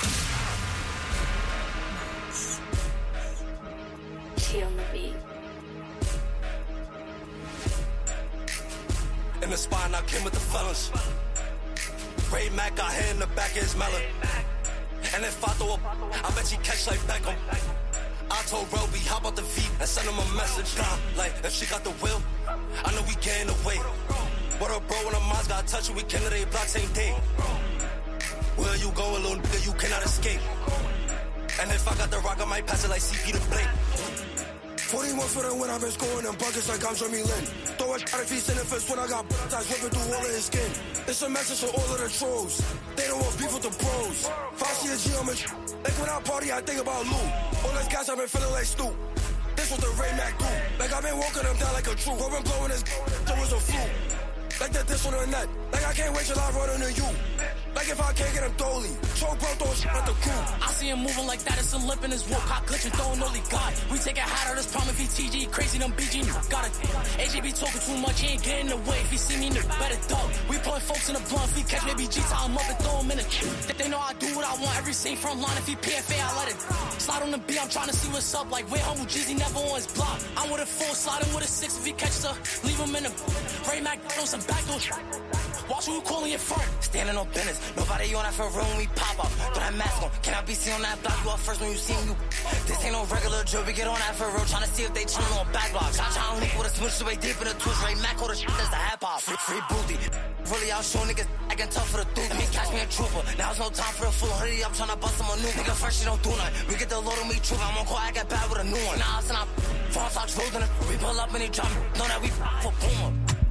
Speaker 6: Chill on the beat.
Speaker 5: In the spine, I came with the fellas. Ray Mac got hair in the back of his melon. And if I throw up, I bet she catch like Beckham. I told Roby, hop out the feet and send him a message. Nah, like, if she got the will, I know we getting away. What up, bro, when the minds got touched, we killing they block same day. Where you going, little nigga, you cannot escape. And if I got the rock, I might pass it like C P to Blake.
Speaker 8: forty-one for the win, I've been scoring them buckets like I'm Jeremy Lin. Throw a shot if he's in the fist when I got baptized, ripping through all of his skin. It's a message for all of the trolls. They don't want beef with the pros. Foxy and G, I'm in. Like when I party, I think about Lou. All this gas, I've been feeling like Stu. This what the Ray Mac do. Like I've been walking them down like a troop. I've been blowing this, there was a fluke. Like that this on the net. Like I can't wait till I run into you. Like if I can't get him dolly. Choke bro, throw shit at the crew.
Speaker 11: I see him moving like that, it's a lip in his walk. Hot glitching, throwing only God. We take it hot out of this problem if he T G. Crazy, them B G. Got it. A J be talking too much, he ain't getting away. If he see me, nigga, better dog. We pulling folks in the blunt. If we catch baby G, tie him up and throw him in the. They know I do what I want. Every scene front line. If he P F A, I let it slide on the B. I'm trying to see what's up. Like, where humble Jeezy never on his block. I'm with a full, sliding with a six. If he catches her, leave him in the. Ray Mac on some backdoor. Watch who you calling your front.
Speaker 5: Standing on business. Nobody on that for room, we pop up. Throw that mask on. Can I be seen on that block? You up first when you see you. This ain't no regular drill. We get on that for real. Trying to see if they chillin' on back blocks. I try to link with a switch way deep in the twist. Ray Mac all the shit that's the hip hop. Free, free booty. Really out showing niggas acting tough for the dude. Me catch me a trooper. Now it's no time for the full hoodie. I'm trying to bust him a new nigga. First you don't do nothing. We get the load on me trooper. I'm on call. I get bad with a new one. Nah, it's not. False socks rolling. We pull up and he drop. Know that we for Puma.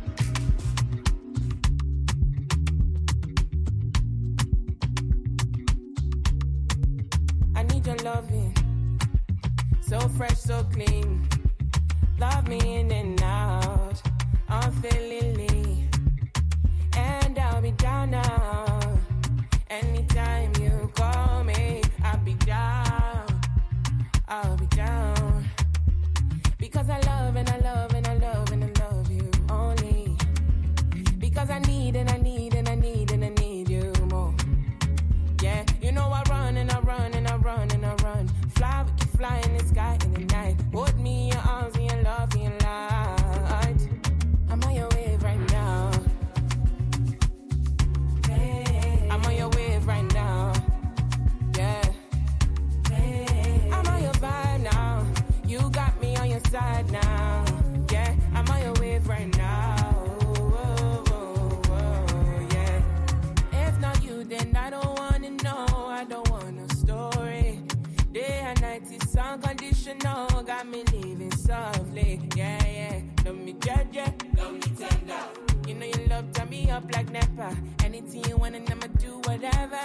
Speaker 12: Your loving, so fresh, so clean. Love me in and out, unfailingly. And I'll be down now. Anytime you call me, I'll be down. I'll be down. Because I love and I love and I love and I love you only. Because I need and I need and I need and I need you more. Yeah, you know I run and I run and I run and I run. Fly, we can fly in the sky in the night. Hold me in your arms and your love and your light. I'm on your wave right now. Hey. I'm on your wave right now. Yeah. Hey. I'm on your vibe now. You got me on your side now. Yeah, I'm on your wave right now. Whoa, whoa, whoa, yeah. If not you, then I don't want to know. I don't want a story. Day and night is unconditional. Got me living softly. Yeah, yeah. Love me judge, yeah. Love me tender. You know you love turn me up like Nepa. Anything you want and I'ma do whatever.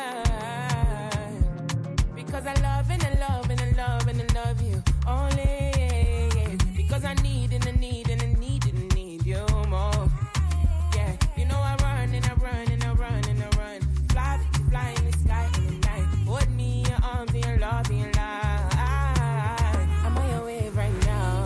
Speaker 12: Because I love and I love and I love and I love you only. Yeah, yeah. Because I need and I need and I need and I need you more. Yeah, you know I run and I run and I run and I run. Fly, fly in the sky in the night. Hold me in your arms and your love and your light. I'm on your wave right now.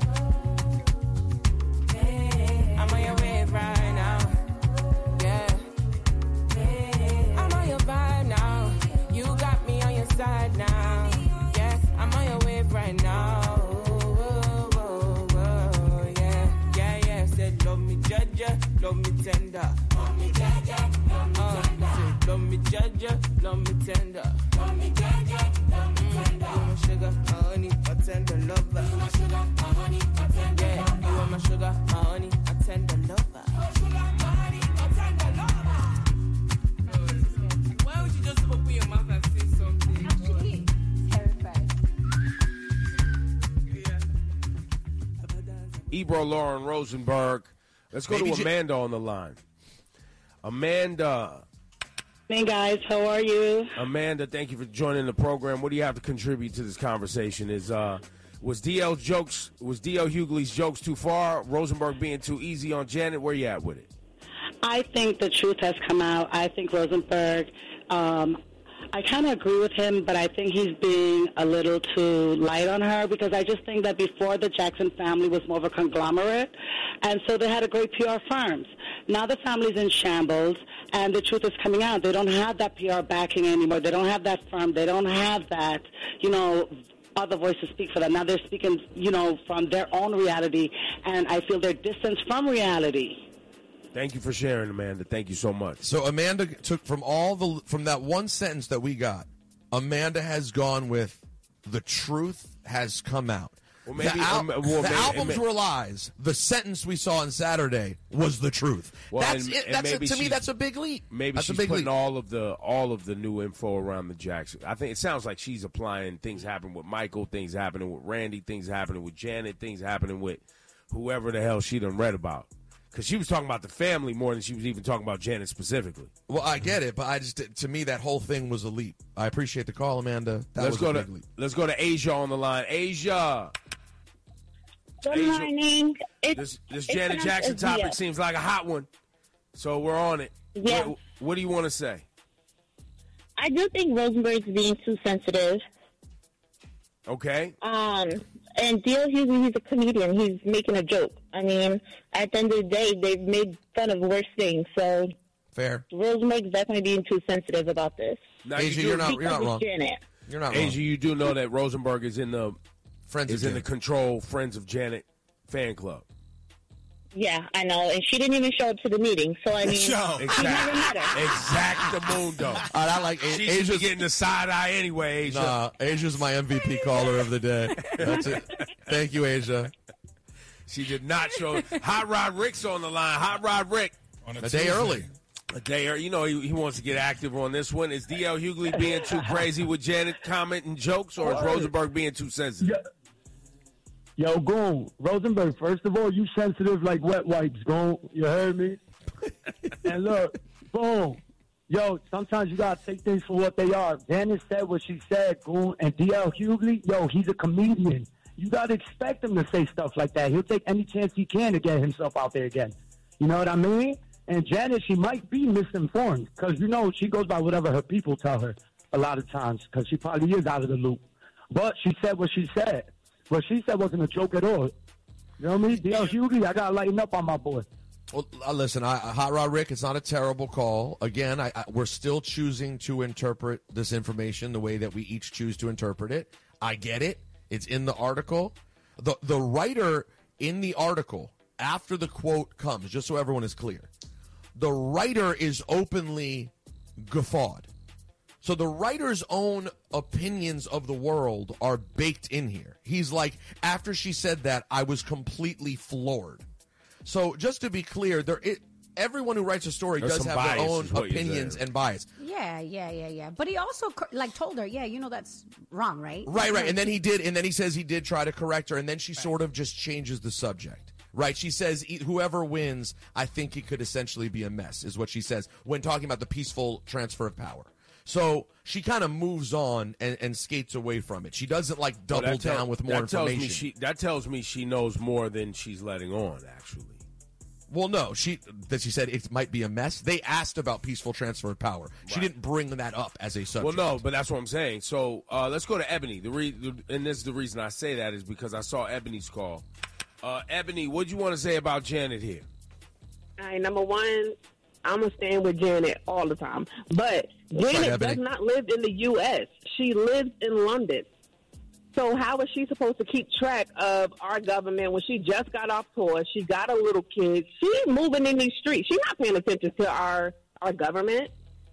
Speaker 12: I'm on your wave right now. Yeah. I'm on your vibe now. You got me on your side now. Yeah, I'm on your wave right now. Whoa, whoa, whoa, yeah, yeah, yeah. Said love me judge, love me tender. Love me judge, love me tender. Uh, love me judge, love me tender. Love me judge, love me tender. You my sugar, my honey, my tender lover. You my sugar, my honey, my tender yeah, lover. You are my sugar, my honey, my tender lover. My sugar, my honey, my tender lover. Why would you just open your mouth and say something? Actually, terrified.
Speaker 9: Ebro Lauren Rosenberg. Let's go Maybe to Amanda on the line. Amanda.
Speaker 16: Hey, guys. How are you?
Speaker 9: Amanda, thank you for joining the program. What do you have to contribute to this conversation? Is uh, Was D L jokes? Was D L Hughley's jokes too far? Rosenberg being too easy on Janet? Where you at with it?
Speaker 16: I think the truth has come out. I think Rosenberg, um, I kind of agree with him, but I think he's being a little too light on her because I just think that before the Jackson family was more of a conglomerate, and so they had a great P R firms. Now the family's in shambles, and the truth is coming out. They don't have that P R backing anymore. They don't have that firm. They don't have that, you know, other voices speak for them. Now they're speaking, you know, from their own reality, and I feel they're distanced from reality.
Speaker 9: Thank you for sharing, Amanda. Thank you so much.
Speaker 7: So Amanda took from all the from that one sentence that we got, Amanda has gone with the truth has come out.
Speaker 9: Well, maybe,
Speaker 7: the al-
Speaker 9: um, well,
Speaker 7: the
Speaker 9: maybe,
Speaker 7: albums
Speaker 9: maybe,
Speaker 7: were lies. The sentence we saw on Saturday was the truth.
Speaker 9: Well,
Speaker 7: that's
Speaker 9: and,
Speaker 7: it.
Speaker 9: and
Speaker 7: That's a, to me.
Speaker 9: she's-
Speaker 7: That's a big leap.
Speaker 9: Maybe
Speaker 7: that's
Speaker 9: she's
Speaker 7: a big
Speaker 9: putting
Speaker 7: leap.
Speaker 9: all of the all of the new info around the Jackson. I think it sounds like she's applying things happening with Michael, things happening with Randy, things happening with Janet, things happening with whoever the hell she done read about. Because she was talking about the family more than she was even talking about Janet specifically.
Speaker 7: Well, I get it, but I just to me that whole thing was a leap. I appreciate the call, Amanda. That
Speaker 9: let's
Speaker 7: was
Speaker 9: go
Speaker 7: a
Speaker 9: to
Speaker 7: big leap.
Speaker 9: let's go to Asia on the line. Asia.
Speaker 3: Good
Speaker 9: Asia,
Speaker 3: morning. It's,
Speaker 9: This this
Speaker 3: it's
Speaker 9: Janet
Speaker 3: pronounced
Speaker 9: Jackson
Speaker 3: as
Speaker 9: topic
Speaker 3: Dia.
Speaker 9: seems like a hot one, so we're on it.
Speaker 3: Yeah.
Speaker 9: What, what do you want to say?
Speaker 3: I do think Rosenberg's being too sensitive.
Speaker 9: Okay.
Speaker 3: Um, and D L Hughley, he's a comedian. He's making a joke. I mean, at the end of the day, they've made fun of worse things. So
Speaker 7: Fair.
Speaker 3: Rosenberg's definitely being too sensitive about this.
Speaker 9: Now,
Speaker 7: Asia,
Speaker 9: you do-
Speaker 7: you're not you're
Speaker 3: Because
Speaker 7: not
Speaker 3: it's
Speaker 7: wrong.
Speaker 3: Janet.
Speaker 7: You're not wrong.
Speaker 9: Asia, you do know that Rosenberg is in the
Speaker 7: Friends
Speaker 9: is
Speaker 7: of
Speaker 9: in the
Speaker 7: Janet.
Speaker 9: Control Friends of Janet fan club.
Speaker 3: Yeah, I know. And she didn't even show up to the meeting. So, I mean, she never met her.
Speaker 9: Exactamundo.
Speaker 7: All right, I like
Speaker 9: She should be
Speaker 7: Asia's
Speaker 9: getting the side eye anyway, Asia.
Speaker 7: Nah, Asia's my M V P caller of the day. That's it. Thank you, Asia.
Speaker 9: She did not show. Hot Rod Rick's on the line. Hot Rod Rick.
Speaker 7: On a A day Tuesday. early.
Speaker 9: A day early. You know, he, he wants to get active on this one. Is D L Hughley being too crazy with Janet commenting jokes, or is Rosenberg being too sensitive?
Speaker 4: Yo, Goon, Rosenberg, first of all, you sensitive like wet wipes, Goon. You heard me? And look, boom. Yo, sometimes you got to take things for what they are. Janet said what she said, Goon. And D L Hughley, yo, he's a comedian. You got to expect him to say stuff like that. He'll take any chance he can to get himself out there again. You know what I mean? And Janet, she might be misinformed because, you know, she goes by whatever her people tell her a lot of times because she probably is out of the loop. But she said what she said. What she said wasn't a joke at all. You know what I mean? D L Hughley, I got to lighten up on my boy.
Speaker 7: Well, uh, listen, I, Hot Rod Rick, it's not a terrible call. Again, I, I, we're still choosing to interpret this information the way that we each choose to interpret it. I get it. It's in the article. The the writer in the article, after the quote comes, just so everyone is clear, the writer is openly guffawed. So the writer's own opinions of the world are baked in here. He's like, after she said that, I was completely floored. So just to be clear, there it, everyone who writes a story
Speaker 9: There's
Speaker 7: does
Speaker 9: some
Speaker 7: have their
Speaker 9: bias,
Speaker 7: own
Speaker 9: is what you're
Speaker 7: opinions
Speaker 9: saying.
Speaker 7: and bias.
Speaker 13: Yeah, yeah, yeah, yeah. But he also like told her, yeah, you know that's wrong, right?
Speaker 7: Right, right. And then he did, and then he says he did try to correct her, and then she sort of just changes the subject. Right? She says, "E- whoever wins, I think it could essentially be a mess, is what she says when talking about the peaceful transfer of power. So she kind of moves on and, and skates away from it. She doesn't like
Speaker 9: Well,
Speaker 7: double
Speaker 9: that tell-
Speaker 7: down with more
Speaker 9: that tells
Speaker 7: information.
Speaker 9: Me she, that tells me she knows more than she's letting on, actually.
Speaker 7: Well, no, she that she said it might be a mess. They asked about peaceful transfer of power. She
Speaker 9: Right.
Speaker 7: didn't bring that up as a subject.
Speaker 9: Well, no, but that's what I'm saying. So uh, let's go to Ebony. The re- and this is the reason I say that is because I saw Ebony's call. Uh, Ebony, what do you want to say about Janet here?
Speaker 14: All right, number one, I'm going to stand with Janet all the time. But Janet
Speaker 7: right,
Speaker 14: does
Speaker 7: Ebony.
Speaker 14: not live in the U S She lives in London. So how is she supposed to keep track of our government when she just got off tour? She got a little kid. She's moving in these streets. She's not paying attention to our, our government.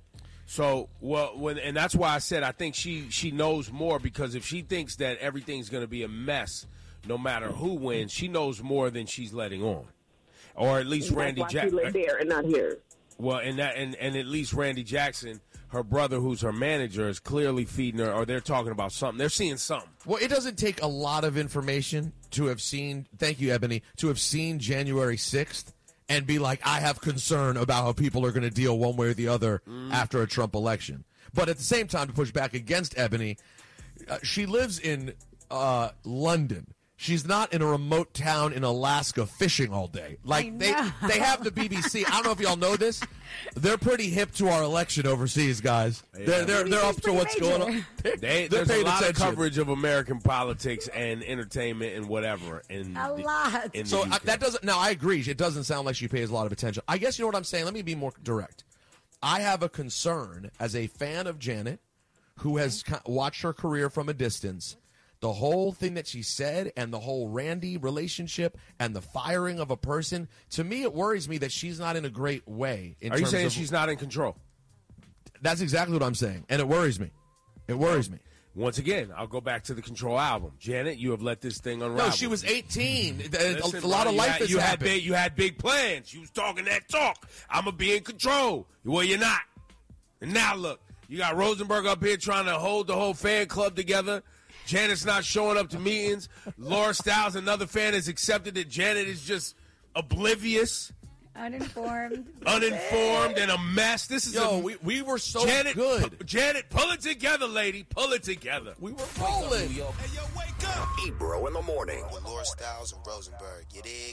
Speaker 9: So, well, when, and that's why I said I think she, she knows more, because if she thinks that everything's going to be a mess no matter who wins, she knows more than she's letting on. Or at least
Speaker 14: That's
Speaker 9: Randy
Speaker 14: why she
Speaker 9: Jackson.
Speaker 14: live there and not here.
Speaker 9: Well, and that and, and at least Randy Jackson, her brother, who's her manager, is clearly feeding her, or they're talking about something. They're seeing something.
Speaker 7: Well, it doesn't take a lot of information to have seen, thank you, Ebony, to have seen January sixth and be like, I have concern about how people are going to deal one way or the other
Speaker 9: Mm.
Speaker 7: after a Trump election. But at the same time, to push back against Ebony, uh, she lives in uh, London. She's not in a remote town in Alaska fishing all day. Like they, they have the B B C. I don't know if y'all know this. They're pretty hip to our election overseas, guys.
Speaker 9: Yeah.
Speaker 7: They're they're they're up to what's
Speaker 9: major.
Speaker 7: going on. They're,
Speaker 9: They,
Speaker 7: they're
Speaker 9: there's a
Speaker 7: paying
Speaker 9: lot
Speaker 7: attention.
Speaker 9: of coverage of American politics and entertainment and whatever. In
Speaker 13: A
Speaker 9: the,
Speaker 13: lot.
Speaker 9: In the
Speaker 7: So
Speaker 9: U K.
Speaker 7: uh, that doesn't. Now I agree. It doesn't sound like she pays a lot of attention. I guess you know what I'm saying. Let me be more direct. I have a concern as a fan of Janet, who has co- watched her career from a distance. The whole thing that she said and the whole Randy relationship and the firing of a person, to me, it worries me that she's not in a great way. In
Speaker 9: Are you
Speaker 7: terms
Speaker 9: saying
Speaker 7: of,
Speaker 9: she's not in control?
Speaker 7: That's exactly what I'm saying, and it worries me. It worries me.
Speaker 9: Once again, I'll go back to the Control album. Janet, you have let this thing unravel.
Speaker 7: No, she was eighteen. A-
Speaker 9: Listen,
Speaker 7: a lot
Speaker 9: bro,
Speaker 7: of
Speaker 9: you
Speaker 7: life
Speaker 9: had,
Speaker 7: has
Speaker 9: you had
Speaker 7: happened.
Speaker 9: big, you had big plans. You was talking that talk. I'm gonna be in control. Well, you're not. And now look, you got Rosenberg up here trying to hold the whole fan club together. Janet's not showing up to meetings. Laura Stiles, another fan, has accepted that Janet is just oblivious,
Speaker 13: Uninformed.
Speaker 9: uninformed, and a mess. This is
Speaker 7: Yo,
Speaker 9: a,
Speaker 7: we, we were so
Speaker 9: Janet,
Speaker 7: good.
Speaker 9: pu- Janet, pull it together, lady. Pull it together.
Speaker 7: We were rolling.
Speaker 24: Ebro in the morning.
Speaker 1: With Laura Stiles and Rosenberg, you dig?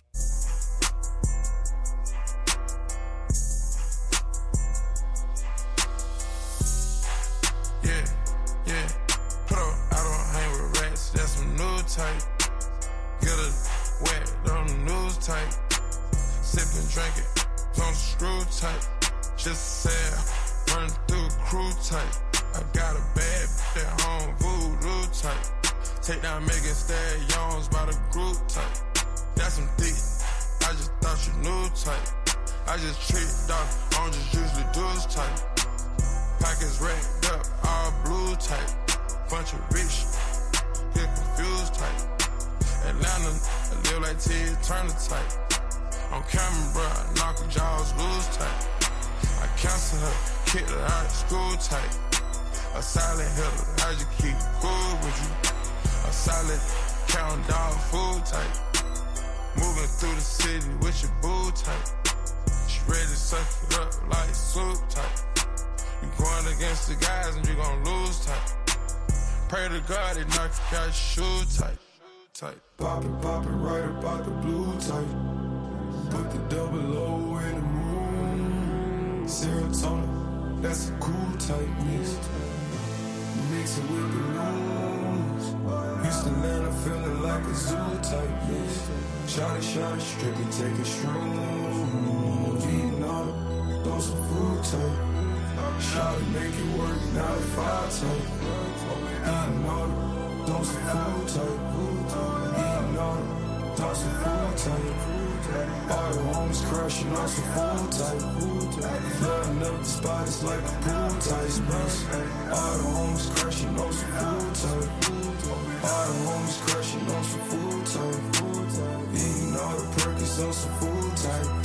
Speaker 2: Yeah, yeah. Put up, I don't hang with rats, that's some new type. Get a wet on the news type. Sippin', drinkin', on the screw type. Just say, run through crew type. I got a bad bitch at home, voodoo type. Take down Megan Stallions by the group type. That's some deep, I just thought you knew type. I just tricked off, I don't just usually do this type. Pockets racked up, all blue type. Bunch of rich, get confused type. Atlanta, I live like Ted Turner type. On camera, bro, I knock her jaws loose type. I cancel her, kick her out of school type. A silent hitter, I just keep cool with you. A silent count dog food type. Moving through the city with your boo type. She ready to suck it up like soup type. You going against the guys and you gon' lose type. Pray to God they knock you out your shoe type. Type.
Speaker 15: Poppin', poppin' right about the blue type. Put the double O in the moon. Serotonin, that's a cool type mix. Mix it with the news. Houston, Atlanta, feeling like a zoo type mix. Shot it, shot it, strip it, take it strong. Eating all the, throw some food type. Shot it, make it work, now the fire type. Eating all the, throw some food type. Eating all the, throw some food type. All the homies crushing on some food type. Flooding up the spot, it's like a pool type mix. All the homies crushing on some food type. All the homies crushing on some food type. Eating all the perkies on some food type.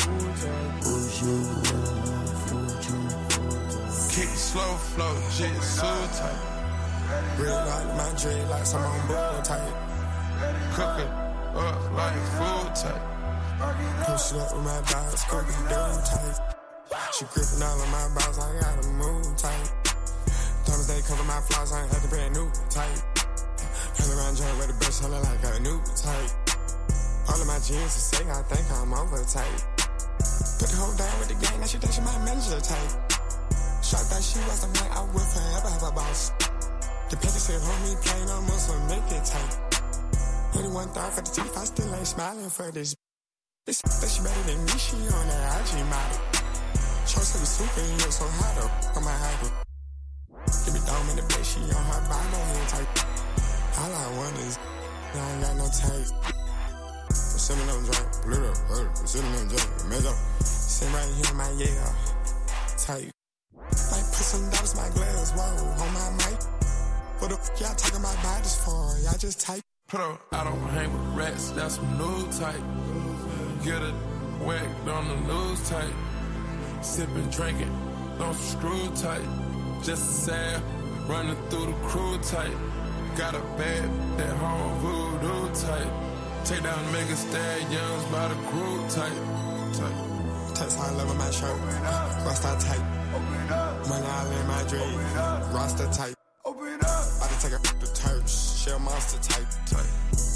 Speaker 2: Kick slow flow, jit so tight.
Speaker 15: Real like my dreadlocks, I'm on board type.
Speaker 2: Cooking up like food type.
Speaker 15: Push it up with my dogs, cooking dough tight. She gripping all of my balls, I gotta move tight. Thomas they cover my flaws, I ain't had to brand new tight. Hell around joint with the best, hella like a new tight. All of my jeans to say, I think I'm over tight. Put the whole down with the gang, now she think she my manager tight. Shot that she was the man, I will forever have a boss. The petty said, hold me plain, I'm Muslim, make it tight. eighty-one thought for the teeth, I still ain't smiling for this. This bitch better than me, she on that I G model. Choice of the super in here, so how the f*** am I hiding? Give me dome in the bed, she on her body, hand tight. All I want is, I ain't got no tape. Sitting on drink, little, little, sitting on drink, mezzo. Sitting right here in my yeah, tight. Might put some dollars in my glass, whoa, on my mic. What the f*** y'all talking about bodies for? Y'all just type.
Speaker 2: Put up, I don't hang with rats, that's some new type. Get it whacked on the news type. Sippin', drinkin', on some screw type. Just a sad, running through the crew type. Got a bad, that home voodoo type. Take down Megan Stallions by the group type. Type.
Speaker 15: Text high level my shirt, Rasta type. Money all in my dream, Rasta type. About to take a f*** the Turks, shell my monster type.
Speaker 2: Type.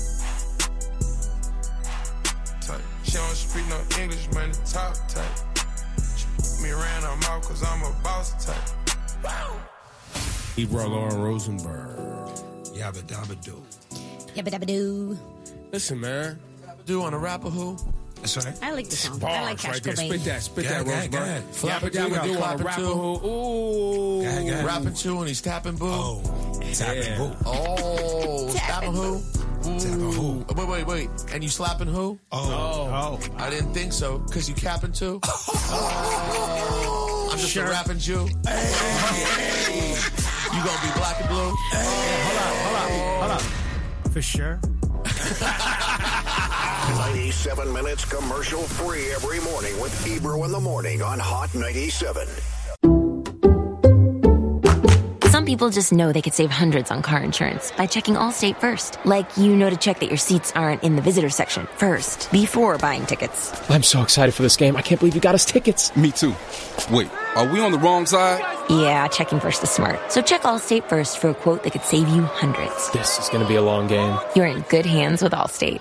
Speaker 2: Type. She don't speak no English, man, the top type. She put me around her mouth cause I'm a boss type. Wow.
Speaker 9: Ebro Lauren Rosenberg.
Speaker 15: Yabba dabba doo.
Speaker 13: Yabba dabba doo.
Speaker 9: Listen, man.
Speaker 7: Do on a rapper who?
Speaker 15: That's right.
Speaker 13: I like the song.
Speaker 9: Bars
Speaker 13: I like Cash
Speaker 9: right there.
Speaker 13: Cobain.
Speaker 9: Spit that, spit
Speaker 15: Go
Speaker 9: that,
Speaker 15: ahead, go ahead, go
Speaker 9: Rosenberg.
Speaker 15: ahead.
Speaker 7: Flapping
Speaker 9: Flapper
Speaker 7: two,
Speaker 9: do on a
Speaker 7: clapping
Speaker 9: rapper
Speaker 7: two.
Speaker 9: who. Ooh.
Speaker 15: Go ahead, go ahead.
Speaker 7: Rapping two and he's tapping boo.
Speaker 15: Oh, tapping
Speaker 9: Yeah.
Speaker 15: boo.
Speaker 7: Oh, slapping who?
Speaker 15: Tapping who?
Speaker 7: Oh, wait, wait, wait. And you slapping who?
Speaker 15: Oh.
Speaker 9: Oh.
Speaker 7: I didn't think so, because you capping too. Oh. I'm just
Speaker 9: Sure.
Speaker 7: a rapping Jew. Hey. You gonna be black and blue?
Speaker 17: Hold on, hold on, hold on. For sure.
Speaker 24: ninety-seven minutes commercial free every morning with Ebro in the morning on Hot ninety-seven.
Speaker 18: Some people just know they could save hundreds on car insurance by checking Allstate first. Like, you know to check that your seats aren't in the visitor section first, before buying tickets.
Speaker 19: I'm so excited for this game. I can't believe you got us tickets.
Speaker 20: Me too. Wait, are we on the wrong side?
Speaker 18: Yeah, checking first is smart. So check Allstate first for a quote that could save you hundreds.
Speaker 19: This is going to be a long game.
Speaker 18: You're in good hands with Allstate.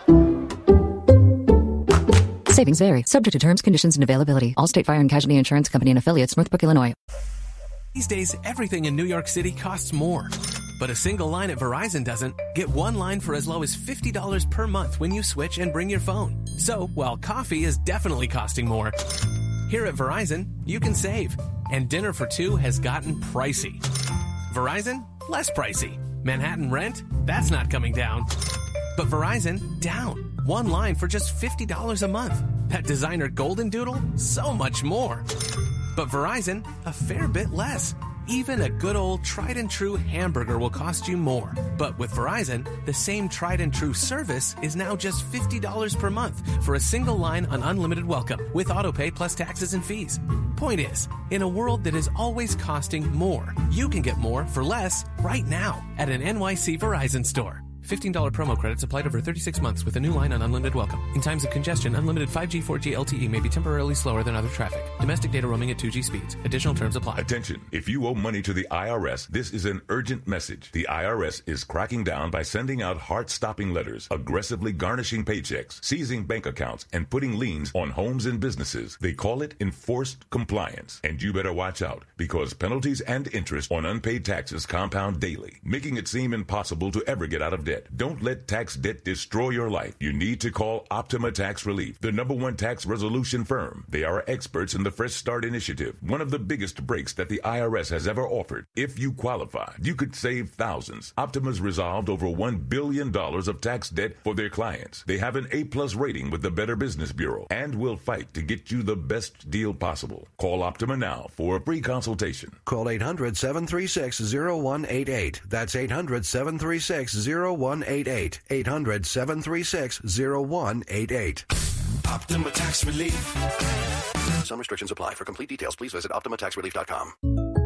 Speaker 21: Savings vary, subject to terms, conditions, and availability. Allstate Fire and Casualty Insurance Company and affiliates, Northbrook, Illinois.
Speaker 22: These days, everything in New York City costs more. But a single line at Verizon doesn't. Get one line for as low as fifty dollars per month when you switch and bring your phone. So, while coffee is definitely costing more, here at Verizon, you can save. And dinner for two has gotten pricey. Verizon, less pricey. Manhattan rent, that's not coming down. But Verizon, down. One line for just fifty dollars a month. That designer Golden Doodle, so much more. But Verizon, a fair bit less. Even a good old tried and true hamburger will cost you more. But with Verizon, the same tried and true service is now just fifty dollars per month for a single line on unlimited welcome with autopay plus taxes and fees. Point is, in a world that is always costing more, you can get more for less right now at an N Y C Verizon store. fifteen dollars promo credits applied over thirty-six months with a new line on unlimited welcome. In times of congestion, unlimited five G, four G L T E may be temporarily slower than other traffic. Domestic data roaming at two G speeds. Additional terms apply.
Speaker 27: Attention. If you owe money to the I R S, this is an urgent message. The I R S is cracking down by sending out heart-stopping letters, aggressively garnishing paychecks, seizing bank accounts, and putting liens on homes and businesses. They call it enforced compliance. And you better watch out, because penalties and interest on unpaid taxes compound daily, making it seem impossible to ever get out of debt. Don't let tax debt destroy your life. You need to call Optima Tax Relief, the number one tax resolution firm. They are experts in the Fresh Start Initiative, one of the biggest breaks that the I R S has ever offered. If you qualify, you could save thousands. Optima's resolved over one billion dollars of tax debt for their clients. They have an A-plus rating with the Better Business Bureau and will fight to get you the best deal possible. Call Optima now for a free consultation.
Speaker 28: Call eight hundred, seven three six, zero one eight eight. That's eight hundred, seven three six, zero one eight eight. eight hundred, seven three six, zero one eight eight.
Speaker 24: Optima Tax Relief. Some restrictions apply. For complete details, please visit Optima Tax Relief dot com.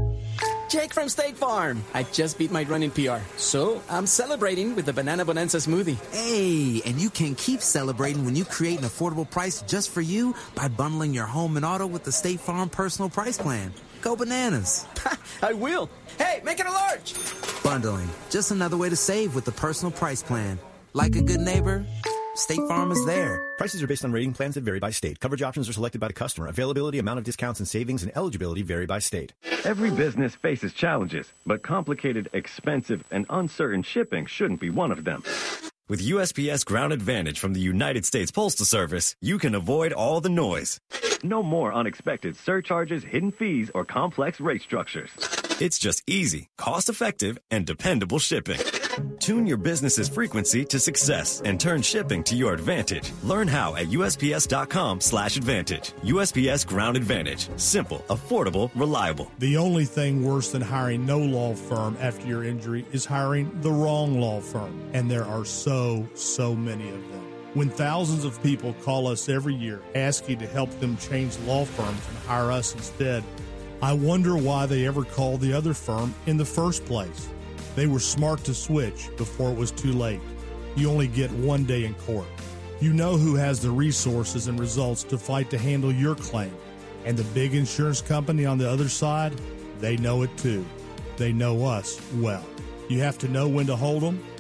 Speaker 29: Jake from State Farm. I just beat my running P R, so I'm celebrating with the Banana Bonanza smoothie.
Speaker 30: Hey, and you can keep celebrating when you create an affordable price just for you by bundling your home and auto with the State Farm Personal Price Plan. Go bananas.
Speaker 29: I will. Hey, make it a large.
Speaker 30: Bundling. Just another way to save with the Personal Price Plan. Like a good neighbor, State Farm is there.
Speaker 31: Prices are based on rating plans that vary by state. Coverage options are selected by the customer. Availability, amount of discounts and savings, and eligibility vary by state.
Speaker 32: Every business faces challenges, but complicated, expensive, and uncertain shipping shouldn't be one of them.
Speaker 33: With U S P S Ground Advantage from the United States Postal Service, you can avoid all the noise.
Speaker 32: No more unexpected surcharges, hidden fees, or complex rate structures.
Speaker 33: It's just easy, cost-effective, and dependable shipping. Tune your business's frequency to success and turn shipping to your advantage. Learn how at U S P S dot com slash advantage. U S P S Ground Advantage. Simple, affordable, reliable.
Speaker 34: The only thing worse than hiring no law firm after your injury is hiring the wrong law firm. And there are so, so many of them. When thousands of people call us every year asking to help them change law firms and hire us instead, I wonder why they ever called the other firm in the first place. They were smart to switch before it was too late. You only get one day in court. You know who has the resources and results to fight to handle your claim. And the big insurance company on the other side, they know it too. They know us well. You have to know when to hold them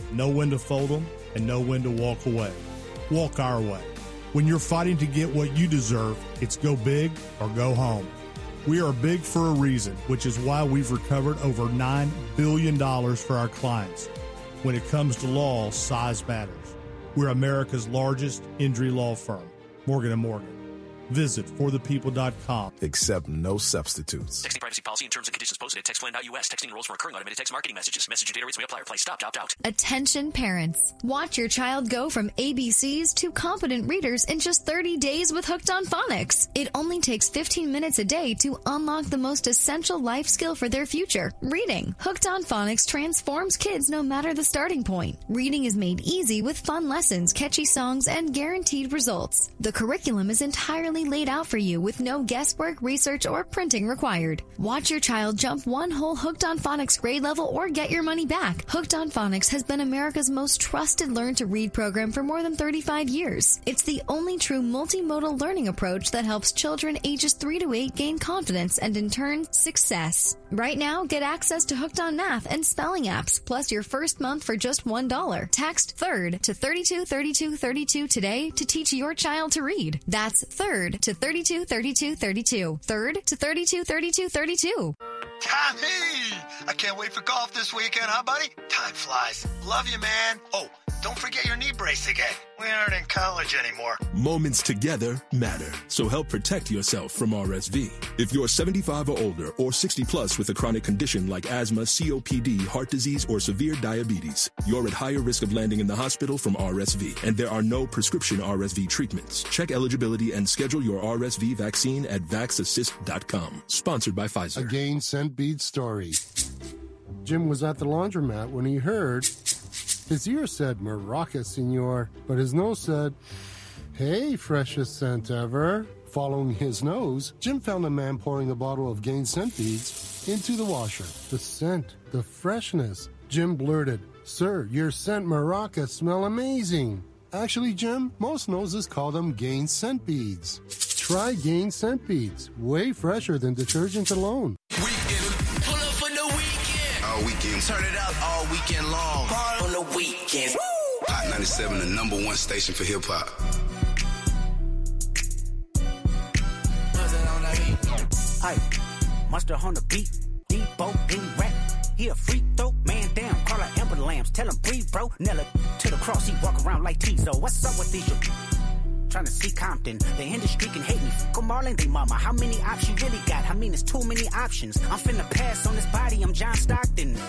Speaker 34: know when to fold them, and know when to walk away. Walk our way. When you're fighting to get what you deserve, it's go big or go home. We are big for a reason, which is why we've recovered over nine billion dollars for our clients. When it comes to law, size matters. We're America's largest injury law firm, Morgan and Morgan. Visit for the people dot com.
Speaker 1: Accept no substitutes.
Speaker 3: Texting privacy policy and terms and conditions posted at text plan dot U S. Texting rules for recurring automated text marketing messages. Message and data rates may apply. Reply stop, opt out.
Speaker 4: Attention parents. Watch your child go from A B Cs to competent readers in just thirty days with Hooked on Phonics. It only takes fifteen minutes a day to unlock the most essential life skill for their future, reading. Hooked on Phonics transforms kids no matter the starting point. Reading is made easy with fun lessons, catchy songs, and guaranteed results. The curriculum is entirely laid out for you with no guesswork, research, or printing required. Watch your child jump one whole Hooked on Phonics grade level or get your money back. Hooked on Phonics has been America's most trusted learn-to-read program for more than thirty-five years. It's the only true multimodal learning approach that helps children ages three to eight gain confidence and, in turn, success. Right now, get access to Hooked on Math and spelling apps, plus your first month for just one dollar. Text THIRD to thirty-two thirty-two thirty-two today to teach your child to read. That's THIRD to thirty-two thirty-two thirty-two. THIRD to thirty-two thirty-two thirty-two.
Speaker 5: Tommy! I can't wait for golf this weekend, huh, buddy? Time flies. Love you, man. Oh, don't forget your knee brace again. We aren't in college anymore.
Speaker 6: Moments together matter, so help protect yourself from R S V. If you're seventy-five or older or sixty plus with a chronic condition like asthma, C O P D, heart disease, or severe diabetes, you're at higher risk of landing in the hospital from R S V, and there are no prescription R S V treatments. Check eligibility and schedule your R S V vaccine at vax assist dot com. Sponsored by Pfizer.
Speaker 8: A Gain Scent Bead story. Jim was at the laundromat when he heard... His ear said, Maraca, senor, but his nose said, hey, freshest scent ever. Following his nose, Jim found a man pouring a bottle of Gain Scent Beads into the washer. The scent, the freshness. Jim blurted, sir, your scent Maraca smell amazing. Actually, Jim, most noses call them Gain Scent Beads. Try Gain Scent Beads, way fresher than detergent alone.
Speaker 5: Pull up for the weekend. All weekend. Turn it up all weekend long. Ball on the weekend. Woo! Hot ninety-seven, the number one station for hip hop.
Speaker 10: Hey, Mustard on the beat, Debo, any rap. He a free throw, man down, call her Amber Lambs. Tell him breathe, bro. Nella to the cross, he walk around like Tizo. What's up with these? Trying to see Compton. The industry can hate me. Fuck 'em all and they mama. How many options you really got? I mean, it's too many options. I'm finna pass on this body. I'm John Stockton.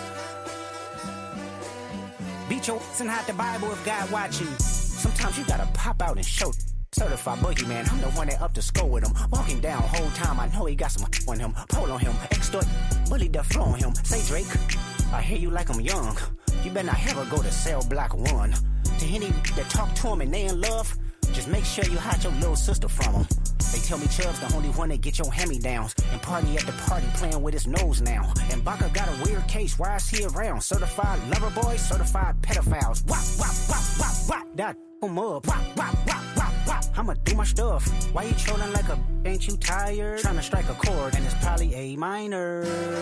Speaker 10: Beat your ass and hide the Bible if God watching. Sometimes you gotta pop out and show. Certified boogeyman, I'm the one that up to score with him. Walk him down whole time, I know he got some on him. Pull on him, extort, bully the flow on him. Say Drake, I hear you like I'm young. You better not ever go to cell block one. To any that talk to him and they in love, just make sure you hide your little sister from him. They tell me Chubb's the only one that get your hand-me-downs. And party at the party playing with his nose now. And Baca got a weird case, why is he around? Certified lover boys, certified pedophiles. Wop, wop, wop, wop, wop, that him up. Wop, wop, wop, wop, wop. I'ma do my stuff. Why you trolling like a ain't you tired? Trying to strike a chord and it's probably A minor.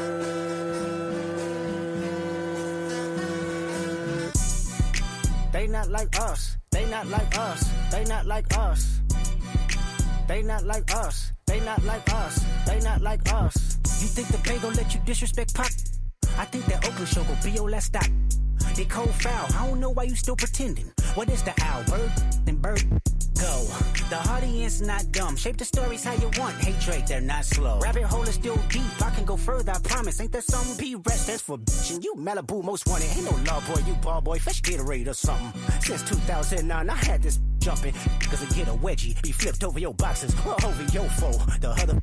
Speaker 10: They not like us. They not like us. They not like us. They not like us. They not like us. They not like us. You think the Bay gon' let you disrespect Pop? I think that Oakland show gon' be your last stop. They cold foul. I don't know why you still pretending. What is the owl? Bird and bird go. The audience not dumb. Shape the stories how you want. Hey Drake, they're not slow. Rabbit hole is still deep. I can go further, I promise. Ain't there something P-Rest that's for bitchin'? You Malibu most wanted. Ain't no law boy, you ball boy. Fresh Gatorade or something. Since two thousand nine, I had this jumping. Cause I get a wedgie. Be flipped over your boxes. Or over your foe. The other...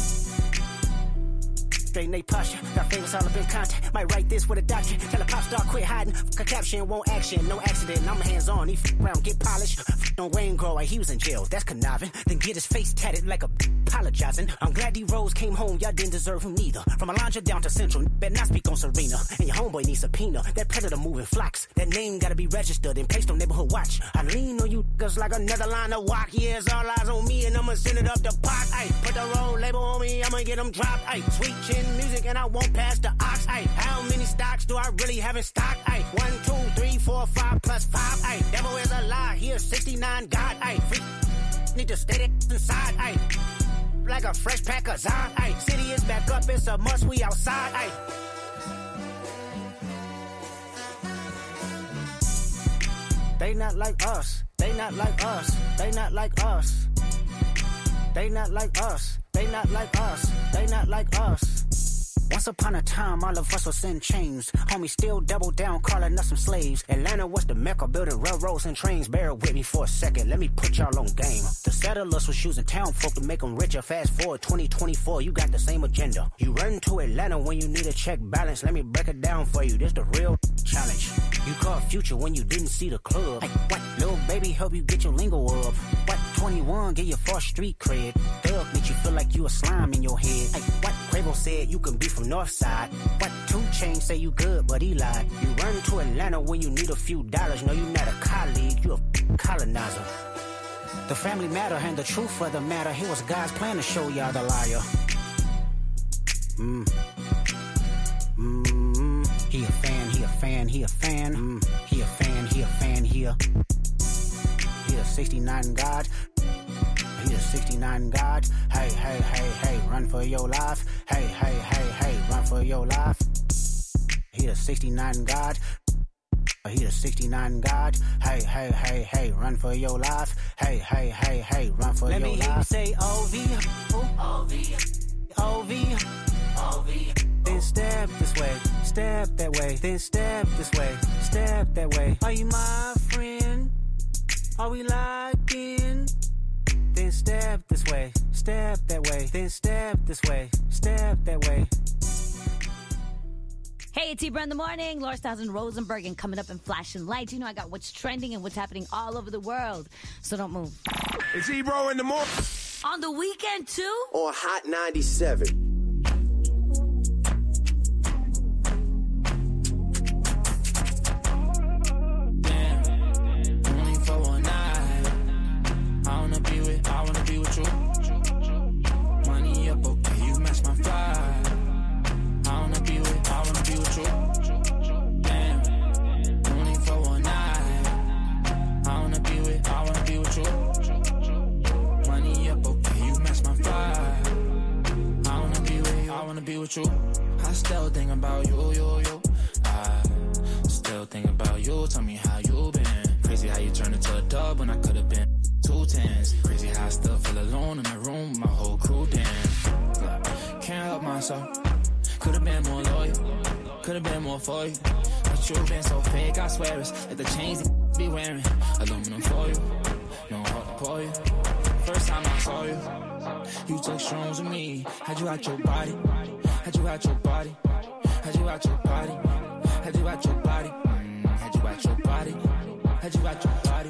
Speaker 10: Straight Nate posture, got fingers all up in contact. Might write this with a doctor. Tell a pop star quit hiding. Fuck a caption, won't action, no accident. I'm hands on, he f around, get polished. F on Wayne Grow, like he was in jail. That's conniving. Then get his face tatted like a b- apologizing. I'm glad D-Rose came home, y'all didn't deserve him neither. From Alondra down to Central, better not speak on Serena. And your homeboy needs subpoena. That predator moving flocks. That name gotta be registered and placed on neighborhood watch. I lean on you cause like another line of walk. Yeah, it's all eyes on me and I'ma send it up the pot. Ay, put the roll label on me, I'ma get them dropped. Ay, sweet chin music and I won't pass the ox. Ay, how many stocks do I really have in stock? Ay, one, two, three, four, sixty-nine God, ayy. Free need to stay that inside, ayy. Like a fresh pack of Zod, ayy. City is back up, it's a must, we outside, ayy. They not like us, they not like us, they not like us. They not like us, they not like us, they not like us. Once upon a time, all of us was in chains. Homie still double down, calling us some slaves. Atlanta was the mecca, building railroads and trains. Bear with me for a second, let me put y'all on game. The settlers was using town folk to make them richer. Fast forward twenty twenty-four, you got the same agenda. You run to Atlanta when you need a check balance. Let me break it down for you, this the real challenge. You caught Future when you didn't see the club. Hey, what? Little baby help you get your lingo up. What? twenty-one, get your first street cred. Thug make you feel like you a slime in your head. Hey, what? Quavo said you can be from North Side. What? two Chainz say you good, but he lied. You run to Atlanta when you need a few dollars. No, you not a colleague, you a colonizer. The family matter and the truth of the matter. Here was God's plan to show y'all the liar. Mm. Mm. He a fan, he a fan, he a fan. Mm. He a fan, he a fan, he a. He a sixty-nine God. He a sixty-nine God. Hey, hey, hey, hey, run for your life. Hey, hey, hey, hey, run for your life. He a sixty-nine God. He a sixty-nine God. Hey, hey, hey, hey, run for your life. Hey, hey, hey, hey, run for Let your me life. Let me say O V. O V. O V. O V. Then step this way, step that way. Then step this way, step that way. Are you my friend? Are we locked in? Then step this way, step that way. Then step this way, step that way.
Speaker 2: Hey, it's Ebro in the morning. Laura Stiles and Rosenberg, and coming up in Flashing Lights. You know I got what's trending and what's happening all over the world, so don't move.
Speaker 7: It's Ebro in the morning.
Speaker 2: On the weekend too?
Speaker 9: On Hot ninety-seven.
Speaker 11: I wanna be with you. Money up, okay, you match my fly. I wanna be with, I wanna be with you. Damn, only for one night. I wanna be with, I wanna be with you. Money up, okay, you match my fly. I wanna be with, I wanna be with you. I still think about you, you, you. I still think about you. Tell me how you been. Crazy how you turned into a dub when I could've been two tens. Crazy how I still feel alone in the room, my whole crew dance. Can't help myself. Could've been more loyal, could've been more for you. But you've been so fake, I swear it's like the chains that be wearing. Aluminum for you, no heart to pour you. First time I saw you, you took shrooms with me. Had you out your body, had you out your body, had you out your body, had you out your body, mm, had you out your body, had you out your body.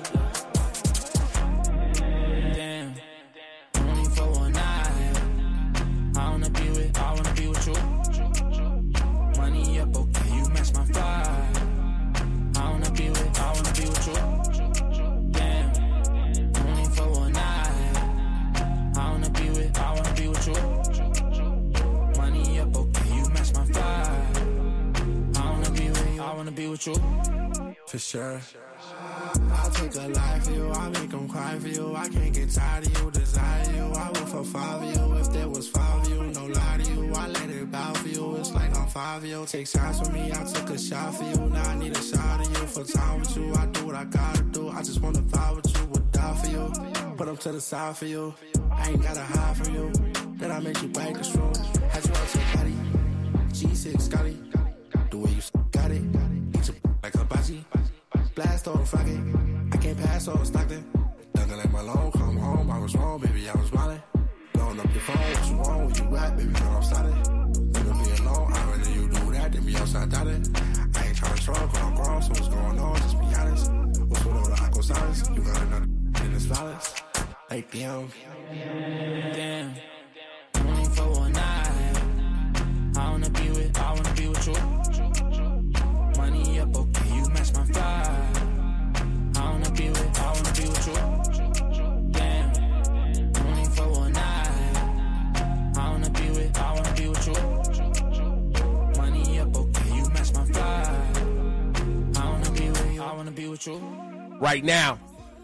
Speaker 11: Damn, only for one night. I wanna be with, I wanna be with you. Money up, okay, you match my fly. I wanna be with, I wanna be with you. Damn, only for one night. I wanna be with, I wanna be with you. Money up, okay, you match my fly. I wanna be with, I wanna be with you. For sure.
Speaker 12: I'll take a life for you, I'll make them cry for you. I can't get tired of you, desire you. I would for five of you if there was five of you. No lie to you, I let it bow for you. It's like I'm five of you. Take shots with me, I took a shot for you. Now I need a shot of you for time with you. I do what I gotta do. I just wanna vibe with you, would die for you. Put them to the side for you. I ain't gotta hide from you. Then I make you break the room. Had you out your body. G six Scotty. The way you got it. Eat your like hibachi. Blast on Friday. I can't pass on Stockton. Dunking like my long, come home. I was wrong, baby, I was wildin'. Blowing up your phone, what you want, where you at, baby, girl, I'm sliding. You gon' be alone, I'd rather you do that than be outside dotted. I ain't tryna troll, cause I'm grown, so what's going on, just be honest. What's with all the aqua silence? You got another in this violence. eight p.m.
Speaker 11: Damn, only for one night. I wanna be with, I wanna be with you. Money up, okay, you match my fly. I wanna be with, I wanna be with you. Damn, only for one night. I wanna be with, I wanna be with you. Money up, okay, you match my fly. I wanna be with, I wanna be with you.
Speaker 7: Right now,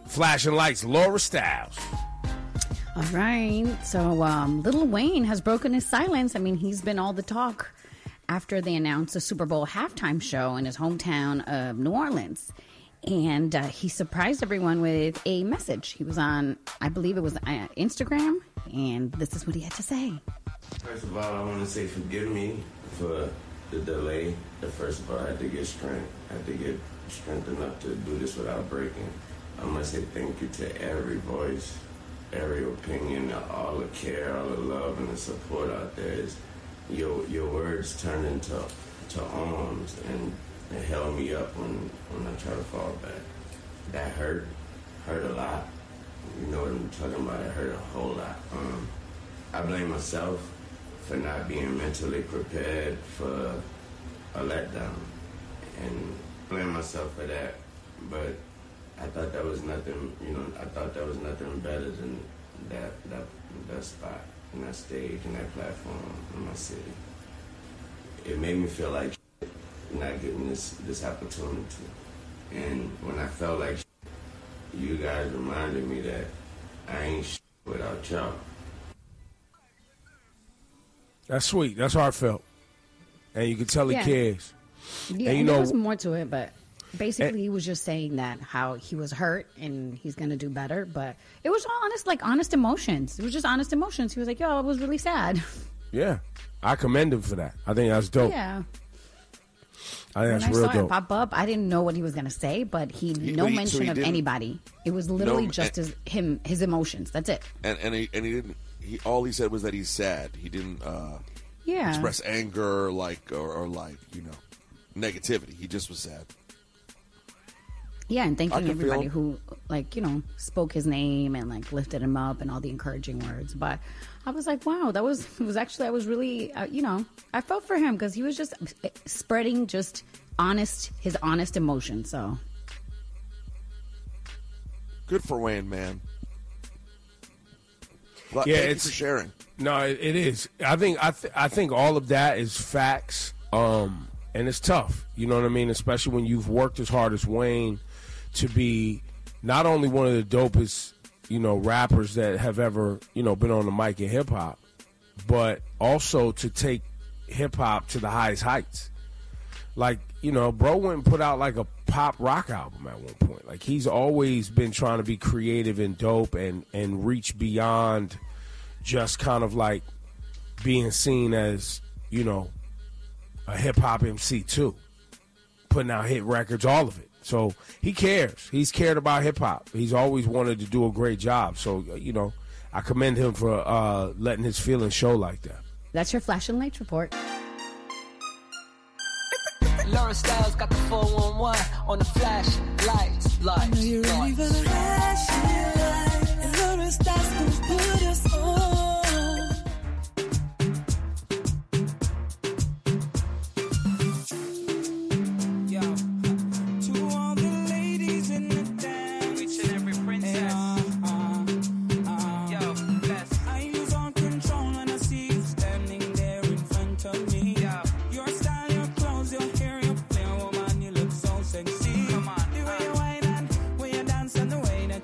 Speaker 7: Flashing Lights, Laura Styles.
Speaker 13: All right. So um, Lil Wayne has broken his silence. I mean, he's been all the talk after they announced the Super Bowl halftime show in his hometown of New Orleans. And uh, he surprised everyone with a message. He was on, I believe it was uh, Instagram, and this is what he had to say.
Speaker 14: First of all, I want to say forgive me for the delay. The first of all, I had to get strength. I had to get strength enough to do this without breaking. I must say thank you to every voice, every opinion, all the care, all the love, and the support out there. Is your your words turned into to arms, and it held me up when, when I try to fall back. That hurt, hurt a lot. You know what I'm talking about? It hurt a whole lot. Um, I blame myself for not being mentally prepared for a letdown, and blame myself for that. But I thought that was nothing, you know, I thought that was nothing better than that that that spot and that stage and that platform in my city. It made me feel like shit, not getting this this opportunity. And when I felt like shit, you guys reminded me that I ain't shit without y'all.
Speaker 7: That's sweet. That's heartfelt. And you can tell he
Speaker 13: Yeah.
Speaker 7: cares.
Speaker 13: Yeah,
Speaker 7: and you
Speaker 13: and
Speaker 7: know,
Speaker 13: there was more to it, but basically
Speaker 7: and,
Speaker 13: he was just saying that how he was hurt and he's going to do better. But it was all honest, like honest emotions. It was just honest emotions. He was like, yo, I was really sad.
Speaker 7: Yeah. I commend him for that. I think that's dope.
Speaker 13: Yeah.
Speaker 7: I think
Speaker 13: When
Speaker 7: that's
Speaker 13: I
Speaker 7: real
Speaker 13: saw
Speaker 7: dope.
Speaker 13: it pop up, I didn't know what he was going to say, but he,
Speaker 15: He-
Speaker 13: no
Speaker 15: he- so
Speaker 13: mention
Speaker 15: he
Speaker 13: of
Speaker 15: didn't-
Speaker 13: anybody. It was literally
Speaker 15: No,
Speaker 13: just
Speaker 15: and-
Speaker 13: his, him, his emotions. That's it.
Speaker 15: And and he and he didn't. He all he said was that he's sad. He didn't uh,
Speaker 13: Yeah.
Speaker 15: express anger, like or, or like you know negativity. He just was sad.
Speaker 13: Yeah, and
Speaker 15: I
Speaker 13: thanking
Speaker 15: can feel
Speaker 13: everybody
Speaker 15: him.
Speaker 13: who, like, you know, spoke his name and, like, lifted him up and all the encouraging words. But I was like, wow, that was, it was actually, I was really, uh, you know, I felt for him because he was just spreading just honest, his honest emotions. So.
Speaker 15: Good for Wayne, man. Well,
Speaker 7: Yeah,
Speaker 15: thank you
Speaker 7: it's-
Speaker 15: for sharing.
Speaker 7: No, it, it is. I think I th- I think all of that is facts, um, and it's tough. You know what I mean? Especially when you've worked as hard as Wayne to be not only one of the dopest, you know, rappers that have ever, you know, been on the mic in hip hop, but also to take hip hop to the highest heights. Like, you know, bro went and put out like a pop rock album at one point. Like, he's always been trying to be creative and dope and and reach beyond just kind of like being seen as, you know, a hip-hop M C too, putting out hit records, all of it. So he cares. He's cared about hip-hop. He's always wanted to do a great job. So, you know, I commend him for uh, letting his feelings show like that.
Speaker 13: That's your Flash and Lights report.
Speaker 16: Laura Styles got the four one one on the flash lights, lights,
Speaker 11: Are you ready for the flashing light? And Laura Styles gon' put us on. Yo, to all the ladies in the dance, reaching every princess. Uh, uh, uh, Yo, bless. I lose all control when I see you standing there in front of me. Yo, your style, your clothes, your hair, your play, woman, you look so sexy. Come on, the way you whine and way you dance and the way that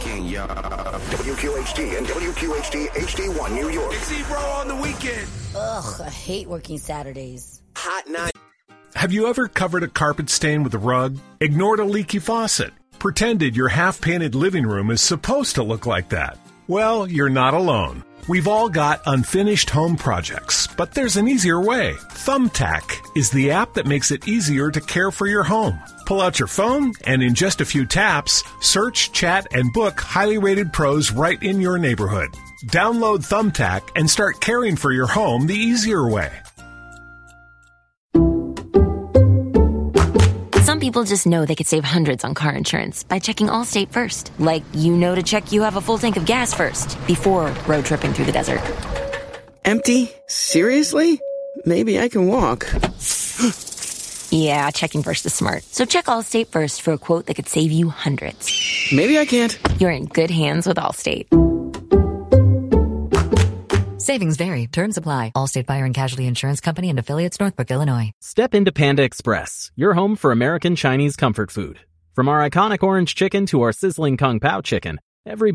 Speaker 17: weekend, y'all.
Speaker 18: W Q H D and W Q H D H D one New York.
Speaker 17: It's E-Bro on the weekend.
Speaker 2: Ugh, I hate working Saturdays.
Speaker 18: Hot night.
Speaker 17: Have you ever covered a carpet stain with a rug? Ignored a leaky faucet? Pretended your half-painted living room is supposed to look like that? Well, you're not alone. We've all got unfinished home projects, but there's an easier way. Thumbtack is the app that makes it easier to care for your home. Pull out your phone, and in just a few taps, search, chat, and book highly rated pros right in your neighborhood. Download Thumbtack and start caring for your home the easier way.
Speaker 19: Some people just know they could save hundreds on car insurance by checking Allstate first. Like, you know to check you have a full tank of gas first before road tripping through the desert.
Speaker 20: Empty? Seriously? Maybe I can walk.
Speaker 19: Yeah, checking first is smart. So check Allstate first for a quote that could save you hundreds.
Speaker 20: Maybe I can't.
Speaker 19: You're in good hands with Allstate.
Speaker 21: Savings vary. Terms apply. Allstate Fire and Casualty Insurance Company and Affiliates, Northbrook, Illinois.
Speaker 22: Step into Panda Express, your home for American Chinese comfort food. From our iconic orange chicken to our sizzling Kung Pao chicken, every